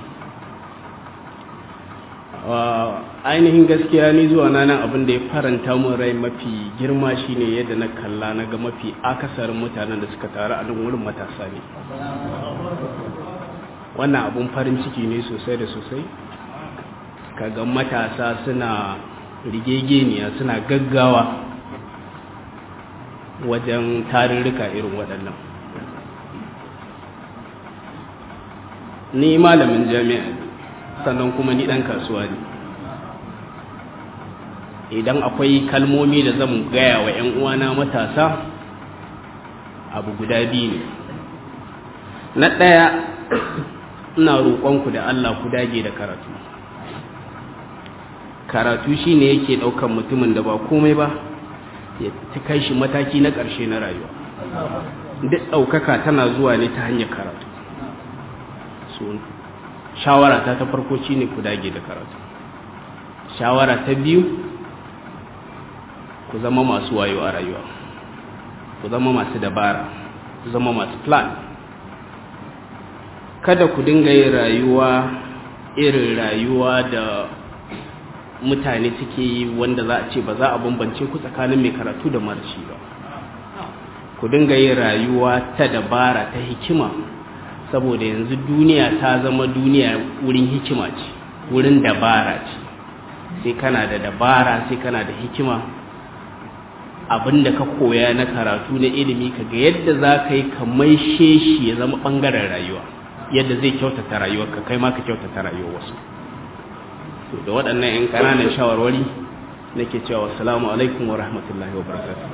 ainihin gaskiya ni zuwa nan abin da ya faranta mun rai mafi girma shine yadda na kalla na ga mafi akasarin mutanen da suka taru a nan wurin matasa ne. Wannan abun farin ciki ne sosai da sosai, kaga matasa suna rigegeniya suna gaggawa wajen tarurruka irin waɗannan. Ni malamin jami'a sannan kuma ni ɗan kasuwa ne. Idan akwai kalmomi da zan gaya wa 'yan uwana matasa, abu guda biyu ne. Na ɗaya, ina roƙonku da Allah ku dage da karatu. Karatu shi ne yake ɗaukan mutumin da ba komai ba ya kai shi mataki na ƙarshe na rayuwa. Duk ɗaukaka tana zuwa ne ta hanyar karatu. So, shawara ta farko shi ne ku dage da karatu. Shawara ta biyu, ku zama masu wayo a rayuwa, ku zama masu dabara, ku zama masu plan. Kada ku dinga yin rayuwa irin rayuwa da mutane suke yi wanda za a ce ba za a bambance ku tsakanin mai karatu da marashi ba. Ku dinga yin rayuwa ta dabara, ta hikima, saboda yanzu duniya ta zama duniya wurin hikima ce. wurin dabara ce, sai kana da dabara, sai kana da hikima. Abinda ka koya na karatu na ilimi ka ga yadda za ka yi ka maishe shi ya zama ɓangaren rayuwa, yadda zai kyautata rayuwarka kai ma ka kyautata rayuwar wasu. To da waɗannan 'yan ƙananan shawarwari nake cewa assalamu alaikum wa rahmatullahi wa barakatuh.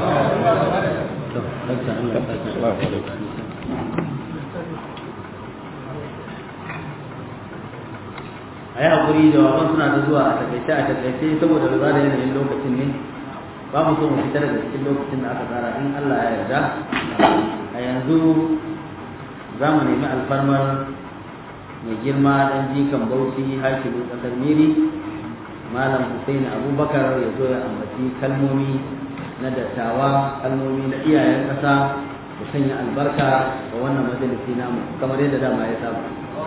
A yi haƙuri jawaban suna da zuwa a takaice saboda lura da yanayin lokacin ne, ba mu so mu fita daga cikin lokacin da aka tsara in Allah ya yarda. A yanzu za mu nemi alfarmar mai girma ɗan jikan Bauchi hakimin ƙasar Miri, Malam Hussein Abubakar, ya zo ya ambaci kalmomi na dattawa, kalmomi na iyayen ƙasa, da sanya albarka ga wannan majalisi namu kamar yadda dama ya saba.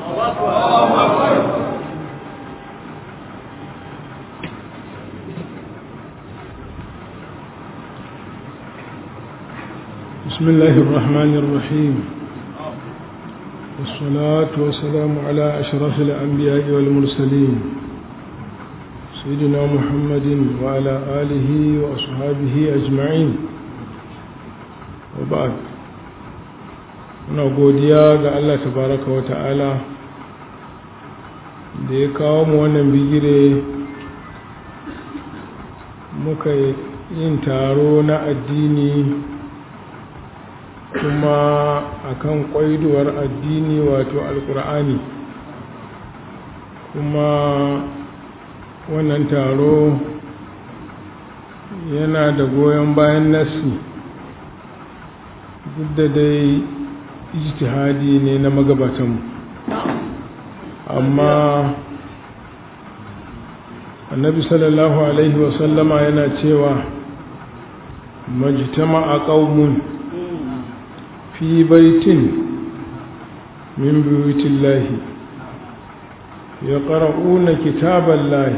بسم الله الرحمن الرحيم، والصلاة والسلام على أشرف الأنبياء والمرسلين سيدنا محمد وعلى آله وأصحابه أجمعين. وبعد، muna godiya ga Allah tabaraka wa ta'ala da ya kawo mu wannan bigire muka yin taro na addini, kuma akan kwaiduwar addini wato alkur'ani. Kuma wannan taro yana da goyon bayan nasi, duk da dai ijtihadi ne na magabatanmu, amma annabi sallallahu alaihi wasallama yana cewa majtama'a qaumun في بيت من بيوت الله يقرؤون كتاب الله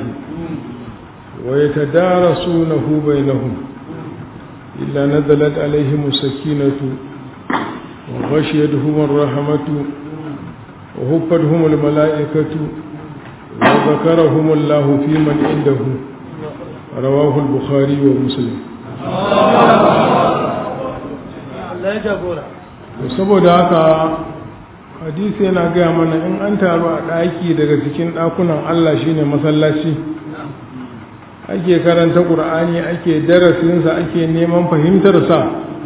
ويتدارسونه بينهم إلا نزلت عليهم السكينة وغشيتهم الرحمة وهفتهم الملائكة وذكرهم الله في من عنده. رواه البخاري ومسلم. saboda haka hadisi yana gaya mana in an taru a ɗaki daga cikin ɗakunan Allah shine masallaci, ake karanta ƙur'ani, ake darasinsa, ake neman fahimtarsa,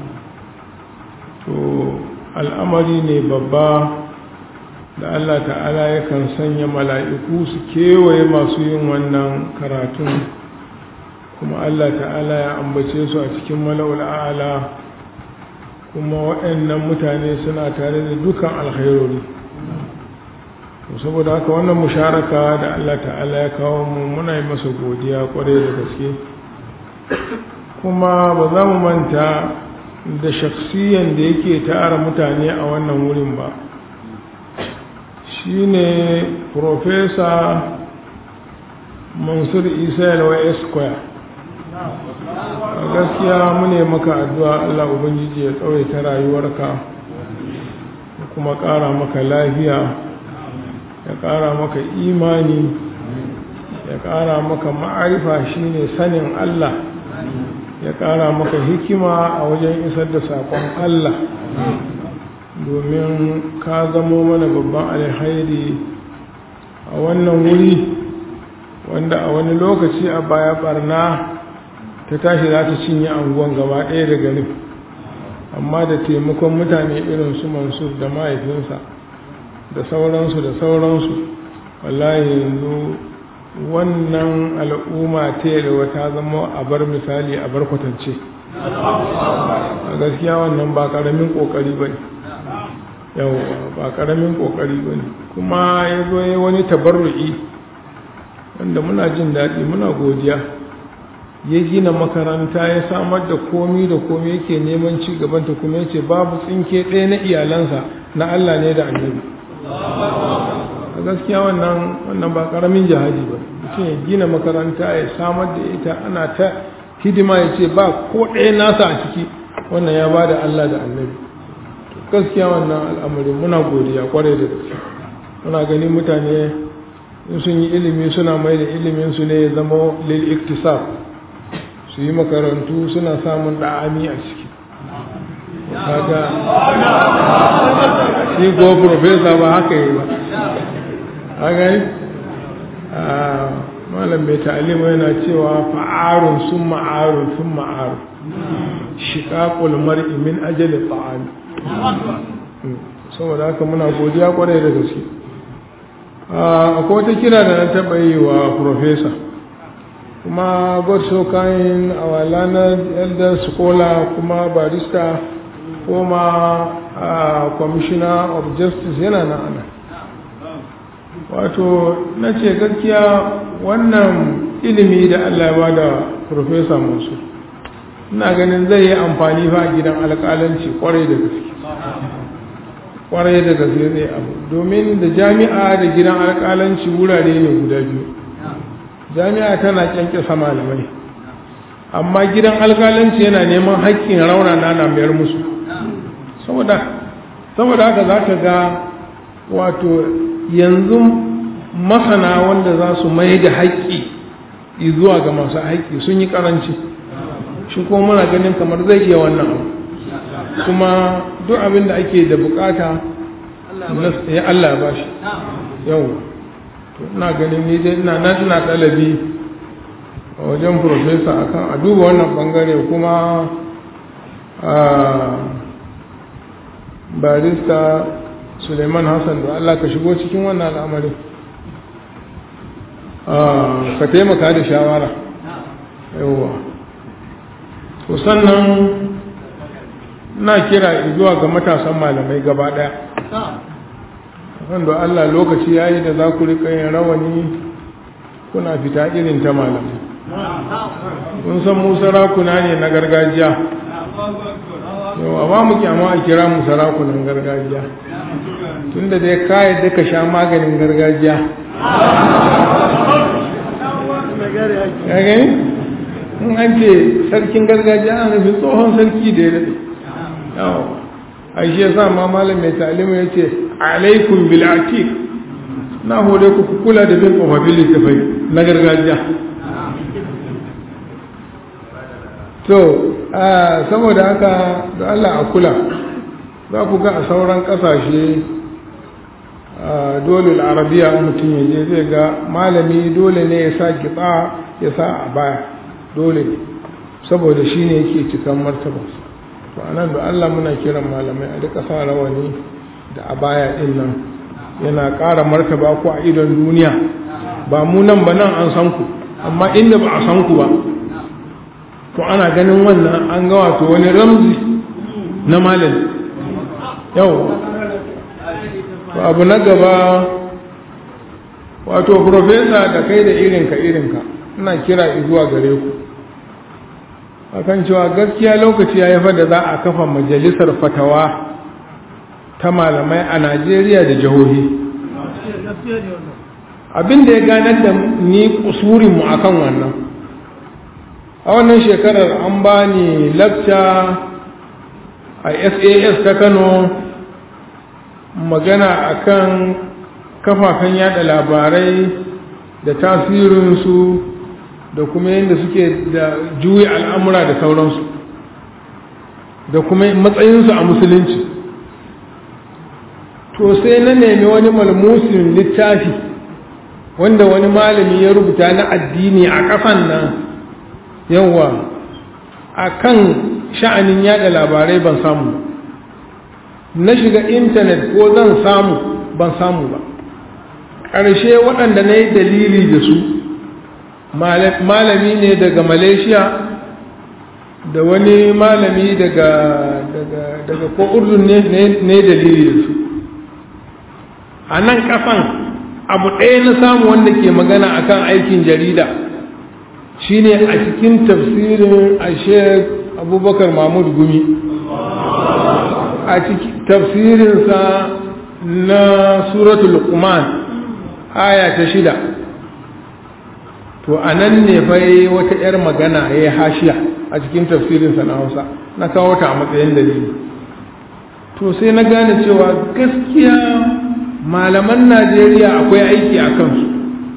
to al'amari ne babba da Allah ta'ala yakan sanya mala'iku su kewaye masu yin wannan karatun, kuma Allah ta'ala ya ambace su a cikin mala'ul a'ala, kuma waɗannan mutane suna tare da dukan alkhairori. Saboda haka wannan musharaka da Allah ta'ala ya kawo mu muna yi masa godiya kwarai da gaske, kuma ba za mu manta da shaksiyan da yake tara mutane a wannan wurin ba. Shine Profesa Mansur Isa Yalwa Esquire. Gaskiya mune maka addu'a Allah Ubangiji ya tsawaita rayuwarka, kuma ƙara maka lafiya, ya ƙara maka imani, ya ƙara maka ma'arifa shine sanin Allah, ya ƙara maka hikima a wajen isar da saƙon Allah, domin ka zamo mana babban alhairi a wannan wuri wanda a wani lokaci a baya barna ta tashi za ta cinye anguwan gaba ɗaya da garin, amma da taimakon mutane irin su Mansur da mahaifinsa da sauransu wallahi yanzu wannan al'umma ta yalwa ta zama a bar misali, a bar kwatance. A gaskiya wannan ba ƙaramin ƙoƙari ba ne, ba ƙaramin ƙoƙari ba ne, kuma ya zo ya wani tabarru'i wanda muna jin daɗi, muna godiya. Ya gina makaranta, ya samar da komi da komi, yake neman ci gabanta, kuma yace babu tsinke ɗaya na iyalansa na Allah ne da annabi. A gaskiya wannan ba ƙaramin jihadi ba, mutum ya gina makaranta, ya samar da ita, ana ta hidima, ya ce ba ko ɗaya nasa a ciki, wannan ya ba da Allah da annabi. Gaskiya wannan al'amarin muna godiya kwarai da gaske. Muna ganin mutane in sun yi ilimi suna mai da iliminsu ne ya zama lil iktisab su yi makarantu suna samun da'ami a ciki kaga shi ko profesa ba haka yi ba haka yi malam mai ta'alima yana cewa fa'arun sun ma'arun shiƙaƙul mar'i min ajali ta'ami saboda haka muna godiya kwarai da gaske akwai wata kira da na taɓa yi wa profesa kuma god so kind our learned elder scholar kuma barista kuma commissioner of justice yana na ana wato na ce gaskiya wannan ilimi da Allah ya ba da profesa masu ina ganin zai yi amfani fa gidan alƙalanci kwarai da gaske kwarai da gaske zai abu domin da jami'a da gidan alƙalanci wurare ne guda biyu jami'a tana kyankyasa malamai amma gidan alƙalanci yana neman haƙƙin raunana na mayar musu saboda haka za ka ga wato yanzu masana wanda za su mai da haƙƙi zuwa ga masu haƙƙi sun yi ƙaranci shi kuma muna ganin kamar zai iya wannan abu kuma duk abin da ake da bukata ya Allah ba shi yau ina ganin ni dai ina ɗalibi a wajen profesa akan a duba wannan bangare kuma barista Suleiman Hassan da Allah ka shigo cikin wannan al'amari ka taimaka da shawara yawa to sannan na kira zuwa ga matasan malamai gaba daya wanda Allah lokaci yayi da za ku rika yin rawani kuna fita irin ta malamai kun san mu sarakuna ne na gargajiya yawa ba mu kyama a kira mu sarakunan gargajiya tunda dai ka yadda ka sha maganin gargajiya ya gani in an ce sarkin gargajiya ana nufin tsohon sarki da ya daɗe yawa a shi ya sa ma malam mai ta'alimu ya ce alaikun bil'atik na hore ku kula da bin tsofaffin littafai na gargajiya to saboda haka da Allah a kula za ku ga a sauran ƙasashe dole al'arabiya mutum ya je zai ga malami dole ne ya sa kitsa ya sa a baya dole saboda shi ne yake cikan martaba to anan da Allah muna kiran malamai a duka sa rawani da a baya din nan yana ƙara martaba ku a idon duniya ba mu nan ba nan an san ku amma inda ba a san ku ba to ana ganin wannan an ga wato wani ramzi na malami yau to abu na gaba wato profesa da kai da irinka ina kira zuwa gare ku akan cewa gaskiya lokaci ya yi da za a kafa majalisar fatawa ta malamai a Najeriya da jihohi abin da ya ganar da ni kusurinmu akan wannan a wannan shekarar an ba ni lakca a SAS ta Kano magana akan kafafen yada labarai da tasirinsu da kuma yadda suke da juyi al'amura da sauransu da kuma matsayinsu a musulunci to sai na nemi wani malmusin littafi wanda wani malami ya rubuta na addini a ƙasan nan yawa a kan sha'anin yada labarai ban samu na shiga intanet ko zan samu ban samu ba ƙarshe waɗanda na yi dalili da su malami ne daga Malaysia da wani malami daga ko urdun ne dalili da su a nan ƙasan abu ɗaya na samu wanda ke magana akan aikin jarida shine a cikin tafsirin a Sheikh Abubakar Mahmud Gumi a cikin tafsirinsa na suratul Luqman aya ta 6 to anan ne fa wata yar magana yayi hashiya a cikin tafsirinsa na Hausa na kawo ta a matsayin dalili to sai na gane cewa gaskiya malaman Najeriya akwai aiki a kansu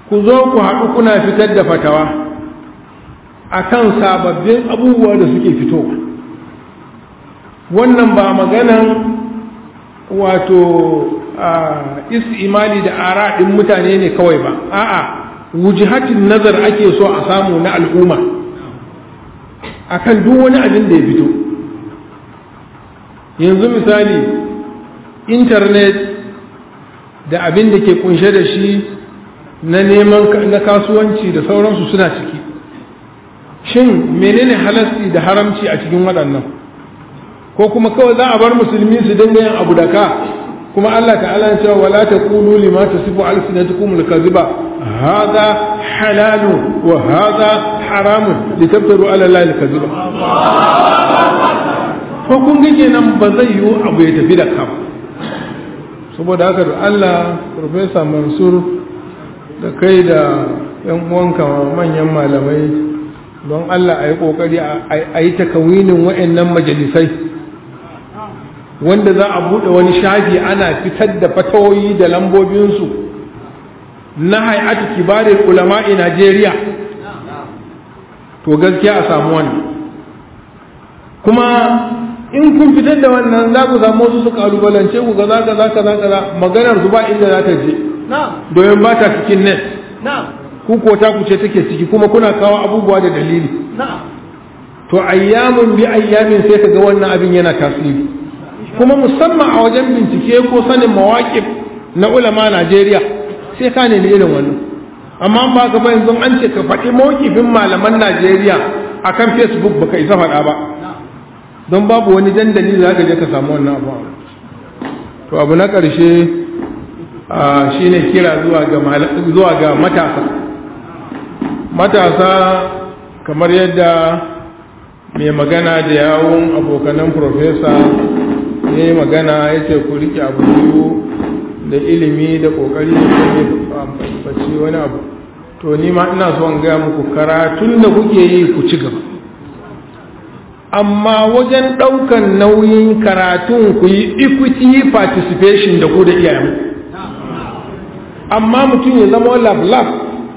ku zo ku haɗu kuna fitar da fatawa akan sababbin abubuwa da suke fitowa. Wannan ba maganan wato istimali da ara ɗin mutane ne kawai ba, a'a wujihatin nazar ake so a samu na al'umma akan duk wani abin da ya fito. Yanzu misali intanet da abin da ke kunshe da shi na neman na kasuwanci da sauransu suna ciki. Shin menene halasci da haramci a cikin waɗannan? Ko kuma kawai za a bar musulmi su dinga yin abu da ka, kuma Allah ta'ala ya ce wala taqulu lima tasifu alsinatukum alkaziba hadha halalun wa hadha haramun litaftaru ala allahi alkaziba. Ko kun ga kenan ba zai yiwu abu ya tafi da ka. Saboda haka da Allah Professor Mansur da kai da yan uwanka manyan malamai don Allah a yi kokari a yi takawinin wa'annan majalisai wanda za a buɗe wani shafi ana fitar da fatawoyi da lambobinsu na hay'atu kibarin ulama'i Najeriya, to gaskiya a samu wannan. Kuma in kun fitar da wannan za ku samu wasu su kalubalance ku kaza maganar su ba inda za ta je domin ba ta cikin net ku ko ta ku ce take ciki, kuma kuna kawo abubuwa da dalili. To ayyamun bi ayyamin sai ka ga wannan abin yana tasiri, kuma musamman a wajen bincike ko sanin mawaƙif na ulama Najeriya sai ka nemi irin wannan. Amma ba ka ba yanzu an ce ka faɗi mawqifin malaman Najeriya akan Facebook baka isa faɗa ba, don babu wani dandali da zaka je ka samu wannan abu. To abu na ƙarshe shine kira zuwa ga matasa kamar yadda mai magana da yawun abokanan profesa ya yi magana ya ce ku riƙe abu biyu da ilimi da ƙoƙari da bace wani abu. To ni ma ina son gaya muku karatun da kuke yi ku ci gaba, amma wajen ɗaukan nauyin karatun ku yi equity participation da ku da iyayen. Amma mutum ya zama lab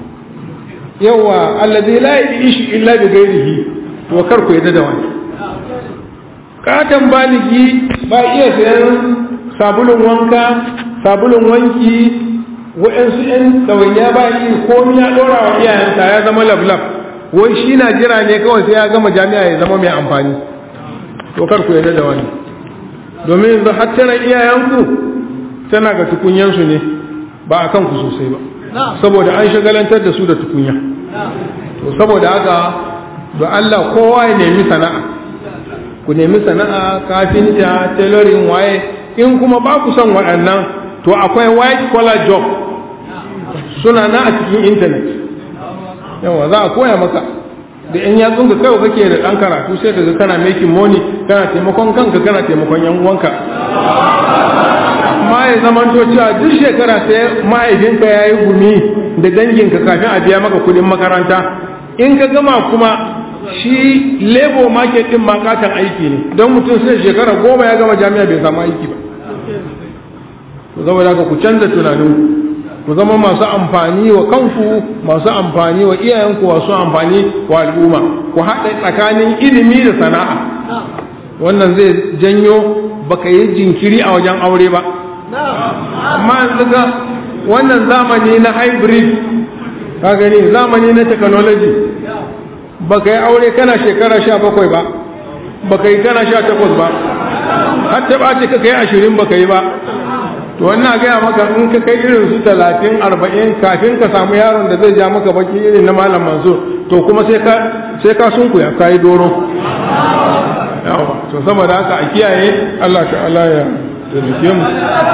yawa allazi la yishi illa bi ghairihi, to kar ku yadda da wani. Katan baligi ba iya sayan sabulun wanka, sabulun wanki, wa'ansu ‘yan ɗawainiya ba yi komi ya ɗora wa iyayensa ya zama lab wai shi na jira ne kawai sai ya gama jami'a ya zama mai amfani. To kar ku yadda da wani, domin yanzu hattaran iyayenku tana ga tukunyansu ne ba a kanku sosai ba, saboda an shagalantar da su da tukunya. To saboda haka da Allah kowa ya nemi sana'a, ku nemi sana'a, kafinta, tailoring, waye. In kuma ba ku son waɗannan, to akwai white collar job suna na a cikin intanet. Yawa za a koya maka da in yatsun ka kai kake da ɗan karatu sai ka ga kana making money, kana taimakon kanka, kana taimakon yan uwanka. Amma ya zama to cewa duk shekara sai mahaifinka ya yi gumi da danginka kafin a biya maka kuɗin makaranta. In ka gama kuma shi labor market din makatan aiki ne, don mutum sai shekara 10 ya gama jami'a bai samu aiki ba. To saboda haka ku canza tunanin ku zama masu amfani wa kanku, masu amfani wa iyayenku, masu amfani wa al'umma. Ku haɗa tsakanin ilimi da sana'a, wannan zai janyo baka yi jinkiri a wajen aure ba. Amma yanzu ga wannan zamani na hybrid, ka gani zamani na technology, baka yi aure kana shekara 17 ba, baka yi kana 18 ba, har ta ɓace ka kai 20 baka yi ba. To wannan gaya maka in ka kai irin su 30-40 kafin ka samu yaron da zai ja maka baki irin na malam Mansur, to kuma sai ka sunkuya ka yi doro. Yawa, to saboda haka a kiyaye, Allah ta'ala ya taimake mu.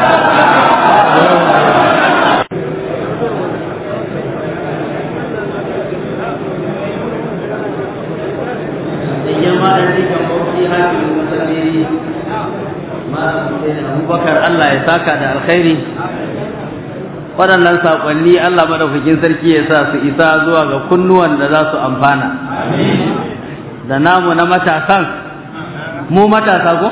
Abubakar Allah ya saka da alkhairi. Waɗannan saƙonni Allah madaukakin sarki ya sa su isa zuwa ga kunnuwan da za su amfana. Da namu na matasan, mu matasa ko?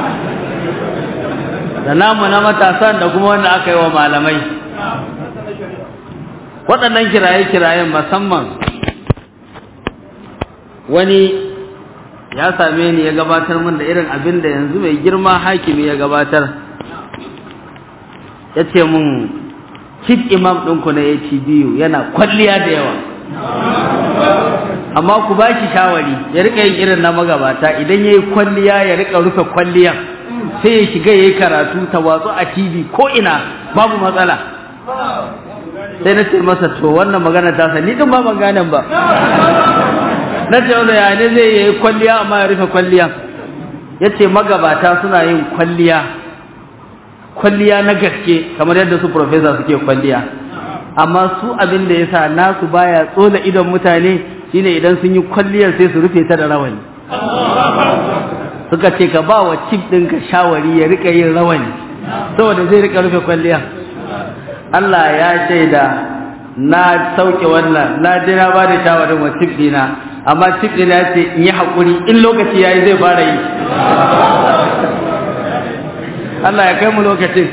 Da namu na matasan da kuma wanda aka yi wa malamai. waɗannan kiraye-kirayen musamman wani ya same ni ya gabatar min da irin abin da yanzu mai girma hakimi ya gabatar, ya ce mun chief imam ɗinku na ATBU yana kwalliya da yawa, amma ku ba shi shawari ya rika yin irin na magabata, idan ya yi kwalliya ya rika rufe kwalliyan sai ya shiga ya yi karatu ta watsu a TV ko ina babu matsala. Sai na ce masa to wannan magana ta sa ni din ba ban gane ba, na ce wanda ya ne zai yi kwalliya amma ya rufe kwalliyan. Ya ce magabata suna yin kwalliya na gaske kamar yadda su profesa suke kwalliya, amma su abin da ya sa nasu baya tsola idon mutane shine idan sun yi kwalliyar sai su rufe ta da rawani. Suka ce ka ba wa cif ɗinka shawari ya rika yin rawani saboda zai rika rufe kwalliya. Allah ya shaida na sauke wannan, na je na ba da shawarin wa cif ɗina, amma cif ɗina ya ce in yi haƙuri in lokaci ya yi zai fara yi. Allah ya kai mu lokacin.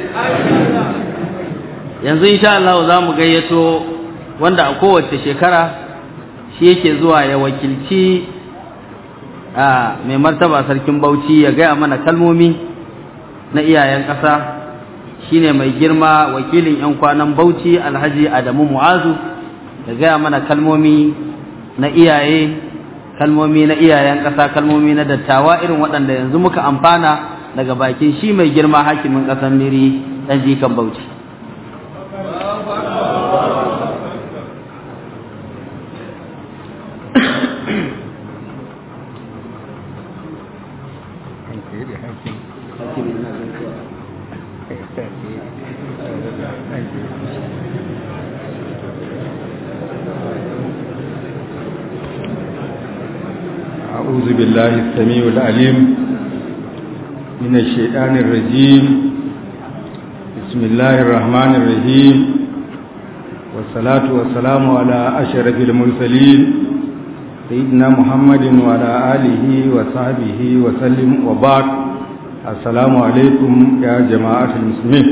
Yanzu insha Allah za mu gayyato wanda a kowace shekara shi yake zuwa ya wakilci mai martaba sarkin Bauchi ya gaya mana kalmomi na iyayen ƙasa, shine mai girma wakilin 'yan kwanan Bauchi Alhaji Adamu Mu'azu, ya gaya mana kalmomi na iyaye, kalmomi na iyayen ƙasa, kalmomi na dattawa irin waɗanda yanzu muka amfana daga bakin shi mai girma hakimin ƙasar Miri ɗan jikan Bauchi. أعوذ بالله السميع العليم من الشيطان الرجيم. بسم الله الرحمن الرحيم، والصلاة والسلام على أشرف المرسلين سيدنا محمد وعلى آله وصحبه وسلم، وبعد. السلام عليكم يا جماعة المسلمين.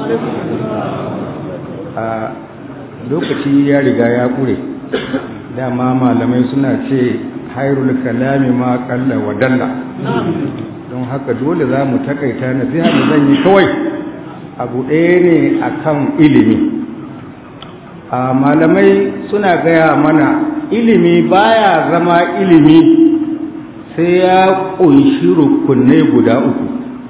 lokaci ya riga ya ƙure, dama malamai suna ce hairul kalami ma kalla wa dalla, don haka dole za mu takaita nasiha da zan yi kawai abu ɗaya ne akan ilimi. Malamai suna gaya mana ilimi baya zama ilimi sai ya ƙunshi rukunai guda uku.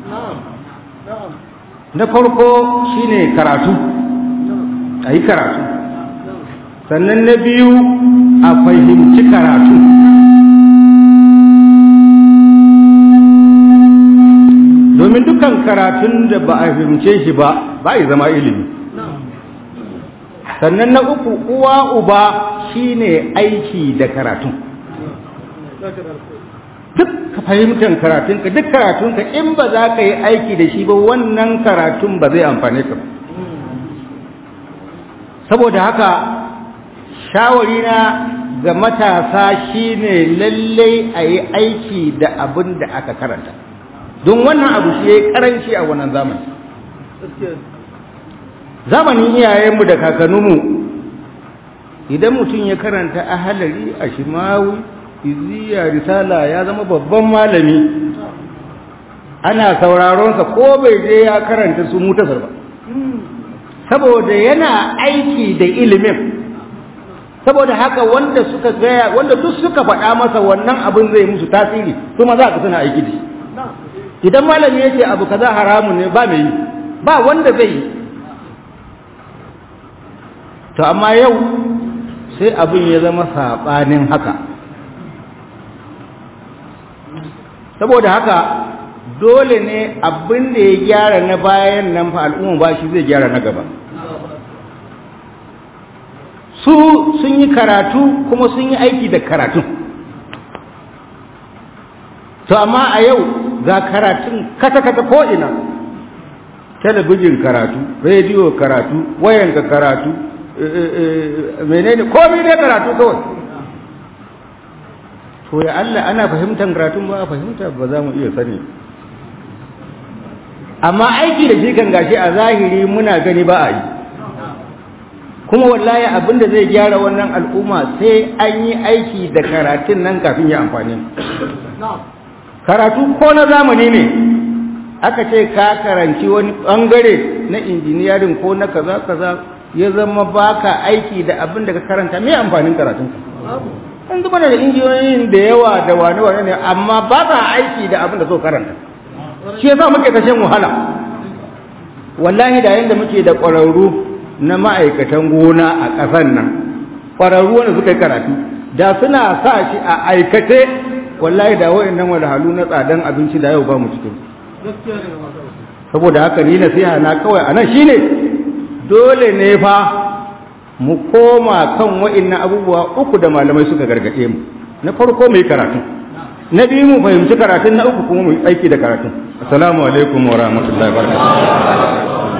Na farko shine karatu, a yi karatu. Sannan na biyu a fahimci karatu. Domin dukan karatun da ba a fahimce shi ba ya zama ilimi. Sannan na uku, uwa uba shine aiki da karatun. Duk fahimtar karatunka, duk karatunka in ba za ka yi aiki da shi ba, wannan karatun ba zai amfane ka ba. Saboda haka shawarina ga matasa shine lallai a yi aiki da abin da aka karanta, don wannan abu shi ya yi karanci a wannan zamani. Zamanin iyayenmu da kakanninmu, idan mutum ya karanta ahalari, ashimawi, iziya, risala, ya zama babban malami, ana sauraronsa ko bai je ya karanta su mutasar ba, saboda yana aiki da ilimin. Saboda haka wanda duk suka faɗa masa wannan abin zai musu tasiri, kuma za ka suna aiki da shi. Idan malami ya ce abu kaza haramun ne, ba mai yi, ba wanda zai yi. To amma yau sai abin ya zama saɓanin haka. Saboda haka dole ne abin da ya gyara na bayan nan fa al'umma ba shi zai gyara na gaba. Su sun yi karatu kuma sun yi aiki da karatu. To amma a yau ga karatun kata-kata ko'ina, talabijin karatu, rediyo karatu, wayanka karatu, menene komai ne karatu kawai. To ya Allah, ana fahimtar karatun ba a fahimta ba za mu iya sani. Amma aiki da shi kan gashi a zahiri muna gani ba a yi. kuma wallahi abin da zai gyara wannan al'umma sai an yi aiki da karatun nan kafin ya amfani karatu ko na zamani ne aka ce ka karanci wani bangare na injiniyarin ko na kaza ya zama baka aiki da abin da ka karanta me amfanin karatun ka an zuba da injiniyoyin da yawa da wane ne amma ba ka aiki da abin da so karanta shi yasa muke ta shan wahala wallahi da yanda muke da ƙwararru na ma'aikatan gona a ƙasar nan ƙwararru wanda suka yi karatu da suna sa shi a aikace wallahi da wayannan wahalhalu na tsadan abinci da yau ba mu cikin saboda haka ni nasiha na kawai anan shine dole ne fa mu koma kan wayannan abubuwa uku da malamai suka gargade mu na farko mu yi karatu na biyu mu fahimci karatun na uku kuma mu yi aiki da karatun assalamu alaikum wa rahmatullahi wa barakatuh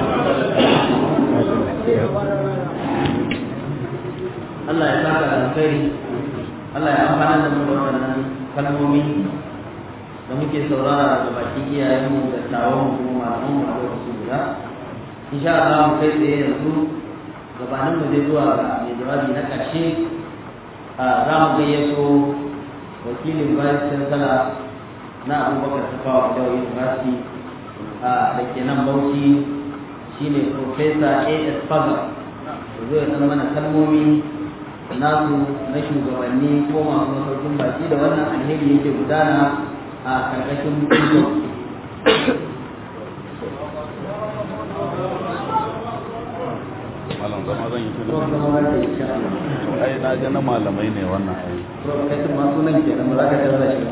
Allah ya saka da alkhairi Allah ya amfana da mu da wannan kalmomi da muke saurara daga bakin iyayenmu da tawon mu malaman mu a lokacin guda insha Allah mu kai tsaye yanzu gabanin mu zai zuwa ga mai jawabi na ƙarshe za mu gayyato wakilin vice chancellor na Abubakar Tafawa Balewa University da ke nan Bauchi shine Professor A.S. Fagel zai san mana kalmomi nasu na shugabanni ko masu masaukin baki da wannan alheri yake gudana a karkashin mutum malam zama zan yi tuni ai na ga na malamai ne wannan ai kai ma sunan ke nan zaka tarda shi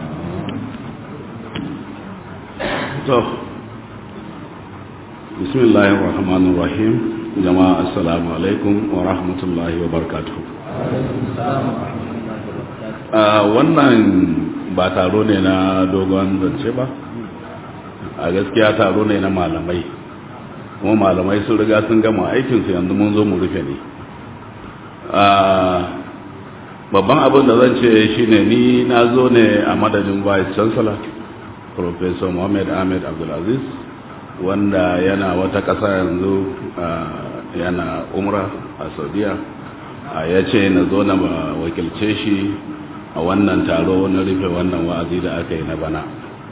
to bismillahir rahmanir rahim jama'a assalamu alaikum wa rahmatullahi wa barakatuh wannan ba taro ne na dogon zance ba a gaskiya taro ne na malamai kuma malamai sun riga sun gama aikinsu yanzu mun zo mu rufe ne babban abin da zan ce shine ni na zo ne a madadin vice chancellor Professor Muhammad Ahmed Abdulaziz wanda yana wata ƙasa yanzu yana umra a Saudiya ya ce na zo na wakilce shi a wannan taro na rufe wannan wa'azi da aka yi na bana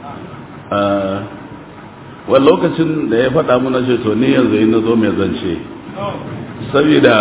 wani lokacin da ya faɗa muna ce to ni yanzu yi na zo mai zance saboda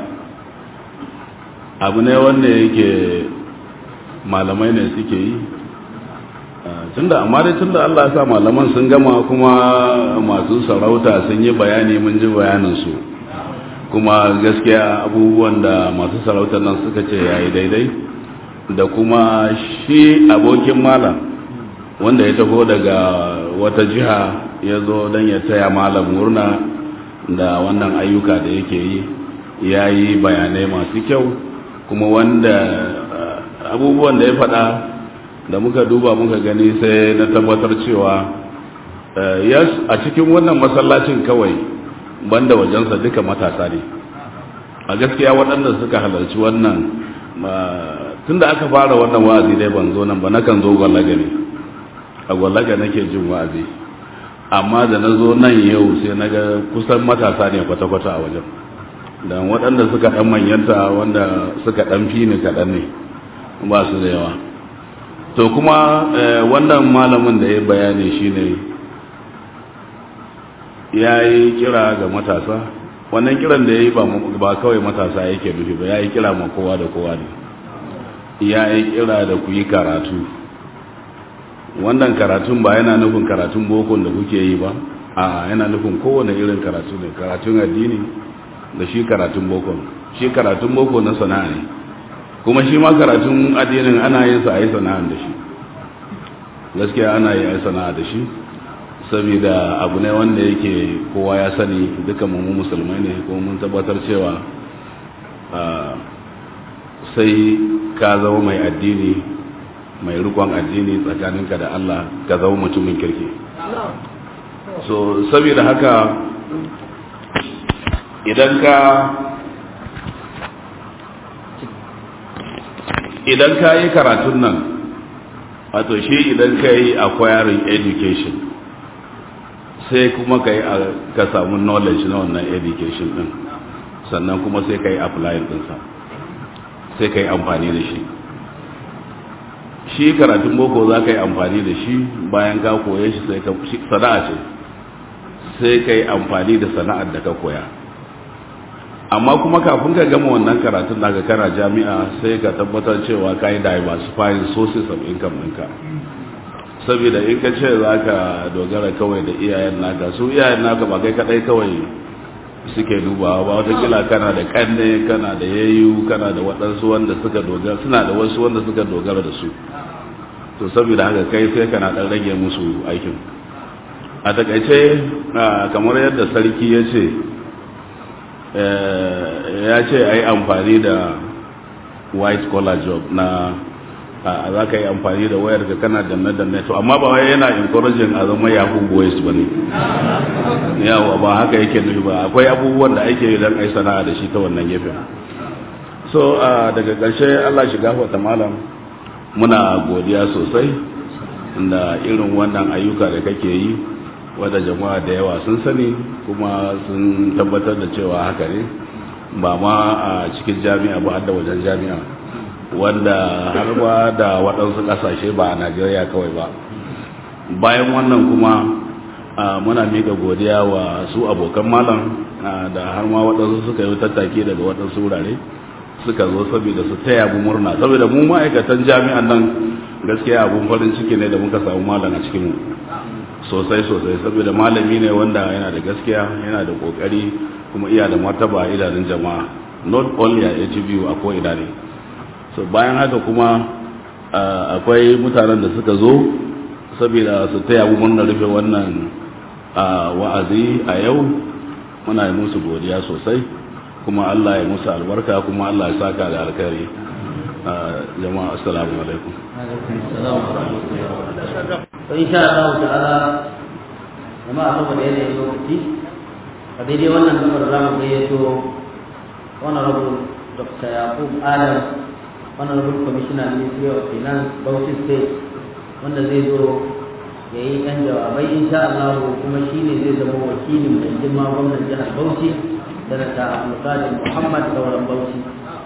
abu ne wanda yake malamai ne suke yi tunda amma dai tunda Allah ya sa malaman sun gama kuma masu sarauta sun yi bayani mun ji bayaninsu kuma gaskiya abubuwan da masu sarautar nan suka ce yayi daidai da kuma shi abokin malam wanda ya taho daga wata jiha ya zo don ya taya malam murna da wannan ayyuka da yake yi ya yi bayanai masu kyau kuma wanda abubuwan da ya faɗa da muka duba muka gani sai na tabbatar cewa a cikin wannan masallacin kawai banda wajensa duka matasa ne a gaskiya waɗanda suka halarci wannan tun da aka fara wannan wa'azi dai ban zo nan ba nakan zo gwallaga ne a gwallaga nake jin wa'azi amma da na zo nan yau sai na ga kusan matasa ne kwata-kwata a wajen don waɗanda suka ɗan manyanta wanda suka ɗan fi ni kaɗan ne ba su da yawa to kuma wannan malamin da ya bayani shine ya yi kira ga matasa wannan kiran da ya yi ba kawai matasa yake nufi ba ya yi kira ma kowa da kowa ne ya yi kira da ku yi karatu wannan karatun ba yana nufin karatun bokon da kuke yi ba a yana nufin kowane irin karatu ne karatun addini da shi karatun bokon shi karatun boko na sana'a ne kuma shi ma karatun addinin ana yin sa a yi sana'a da shi gaskiya ana yi sana'a da shi saboda abu ne wanda yake kowa ya sani duka mu musulmai ne kuma mun tabbatar cewa sai ka zama mai addini mai rikon addini tsakaninka da Allah ka zama mutumin kirki so saboda haka idan ka yi karatun nan wato shi idan ka yi acquiring education sai kuma ka samu knowledge na wannan education din sannan kuma sai ka yi applying ɗinsa sai ka yi amfani da shi. Shi karatun boko za ka yi amfani da shi bayan ka koye shi sai ka sana'a ce sai ka yi amfani da sana'ar da ka koya. Amma kuma kafin ka gama wannan karatun daga kana jami'a sai ka tabbatar cewa ka yi diversifying sources of income ɗinka. Saboda in ka ce za ka dogara kawai da iyayen naka, su iyayen naka ba kai kaɗai kawai suke dubawa ba, watakila kana da kanne, kana da yayu, kana da waɗansu wanda suka dogara, suna da wasu wanda suka dogara da su. To saboda haka kai sai kana ɗan rage musu aikin. A takaice kamar yadda sarki ya ce a yi amfani da white collar job na za ka yi amfani da wayar ka kana danne to amma ba wai yana encouraging a zama yahoo boys ba ne, yawa ba haka yake nufi ba. Akwai abubuwan da ake yi don ai sana'a da shi ta wannan gefen. So daga ƙarshe Allah shi gafarta malam, muna godiya sosai da irin wannan ayyuka da kake yi wadda jama'a da yawa sun sani kuma sun tabbatar da cewa haka ne, ba ma a cikin jami'a ba da wajen jami'a, wanda har ba da waɗansu ƙasashe ba a Najeriya kawai ba. Bayan wannan kuma muna miƙa godiya wa su abokan malam da har ma waɗansu suka yi tattaki daga waɗansu wurare suka zo saboda su taya mu murna, saboda mu ma'aikatan jami'an nan gaskiya abun farin ciki ne da muka samu malam a cikin mu sosai, saboda malami ne wanda yana da gaskiya, yana da kokari, kuma iya da martaba a idanun jama'a, not only a ATBU a ko ina ne. So bayan haka kuma akwai mutanen da suka zo saboda su taya mu murna rufe wannan wa'azi a yau. Muna yi musu godiya sosai, kuma Allah ya musu albarka, kuma Allah ya saka da alkhairi. Jama'a assalamu alaikum. Insha Allah ta'ala jama'a saboda yanayin lokaci a daidai wannan gabar za mu gayyato honorable Dr. Yaqub Adam, honorable commissioner Ministry of Finance Bauchi State, wanda zai zo ya yi ɗan jawabai insha Allah, kuma shi ne zai zama wakilin mai girma gwamnan jihar Bauchi da Dr. Abdulkadir Muhammad Gauran Bauchi.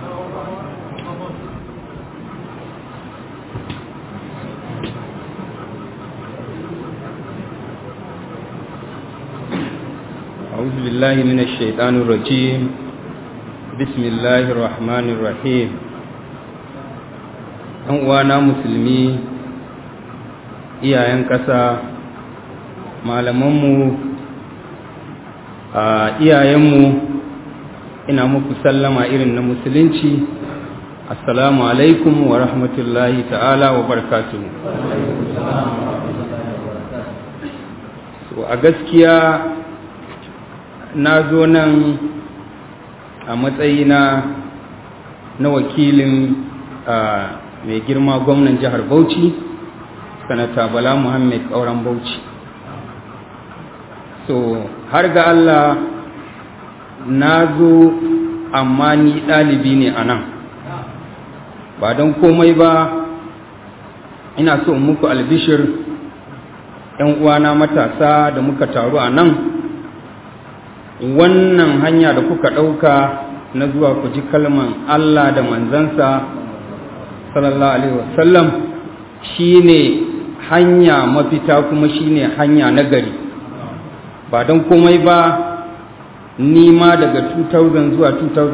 أعوذ بالله من الشيطان الرجيم. بسم الله الرحمن الرحيم. ɗan uwana musulmi, iyayen ƙasa, malamanmu, iyayenmu, ina muku sallama irin na musulunci. Assalamu alaikum wa rahmatullahi ta'ala wa barakatuhu. So a gaskiya na zo nan a matsayina na wakilin mai girma gwamnan jihar Bauchi, sanata Bala Muhammad Kauran Bauchi. So har ga Allah na zo, amma ni ɗalibi ne a nan, ba don komai ba. Ina so muku albishir, ‘yan uwana matasa da muka taru a nan, wannan hanya da kuka ɗauka na zuwa ku ji kalman Allah da manzansa sallallahu alaihi wasallam shine hanya mafita, kuma shine hanya nagari. Ba don komai ba, ni ma daga 2000 zuwa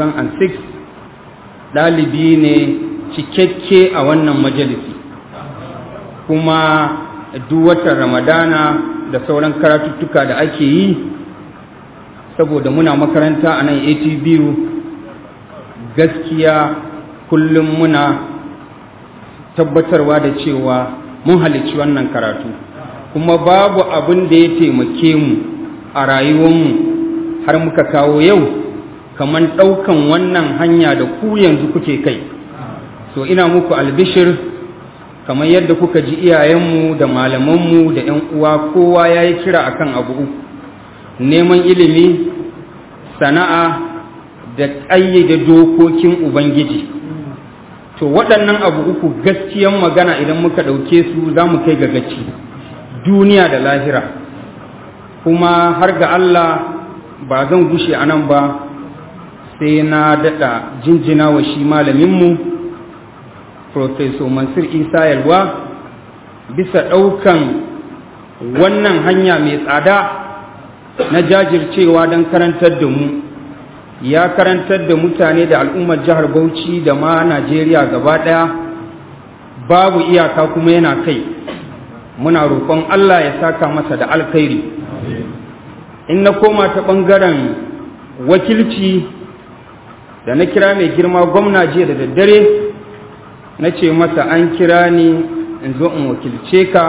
2006 ɗalibi ne cikakke a wannan majalisi, kuma duk watan Ramadana da sauran karatuttuka da ake yi, saboda muna makaranta a nan ATBU, gaskiya kullum muna tabbatarwa da cewa mun halicci wannan karatu, kuma babu abin da ya taimake mu a rayuwarmu har muka kawo yau kamar ɗaukan wannan hanya da ku yanzu kuke kai. So ina muku albishir, kamar yadda kuka ji iyayenmu da malamanmu da 'yan uwa kowa ya yi kira akan abu uku: neman ilimi, sana'a, da ƙayyade dokokin Ubangiji. To waɗannan abu uku gaskiyan magana idan muka ɗauke su za mu kai ga gaci duniya da lahira. Kuma har ga Allah ba zan gushe a nan ba sai na daɗa jinjina wa shi malaminmu Profesor Mansur Isa Yalwa bisa ɗaukan wannan hanya mai tsada na jajircewa don karantar da mu, ya karantar da mutane da al'ummar jihar Bauchi da ma Najeriya gaba ɗaya babu iyaka kuma yana kai. Muna roƙon Allah ya saka masa da alkhairi. In na koma ta ɓangaren wakilci da na kira mai girma gwamna jiya da daddare, na ce masa an kira ni in zo in wakilce ka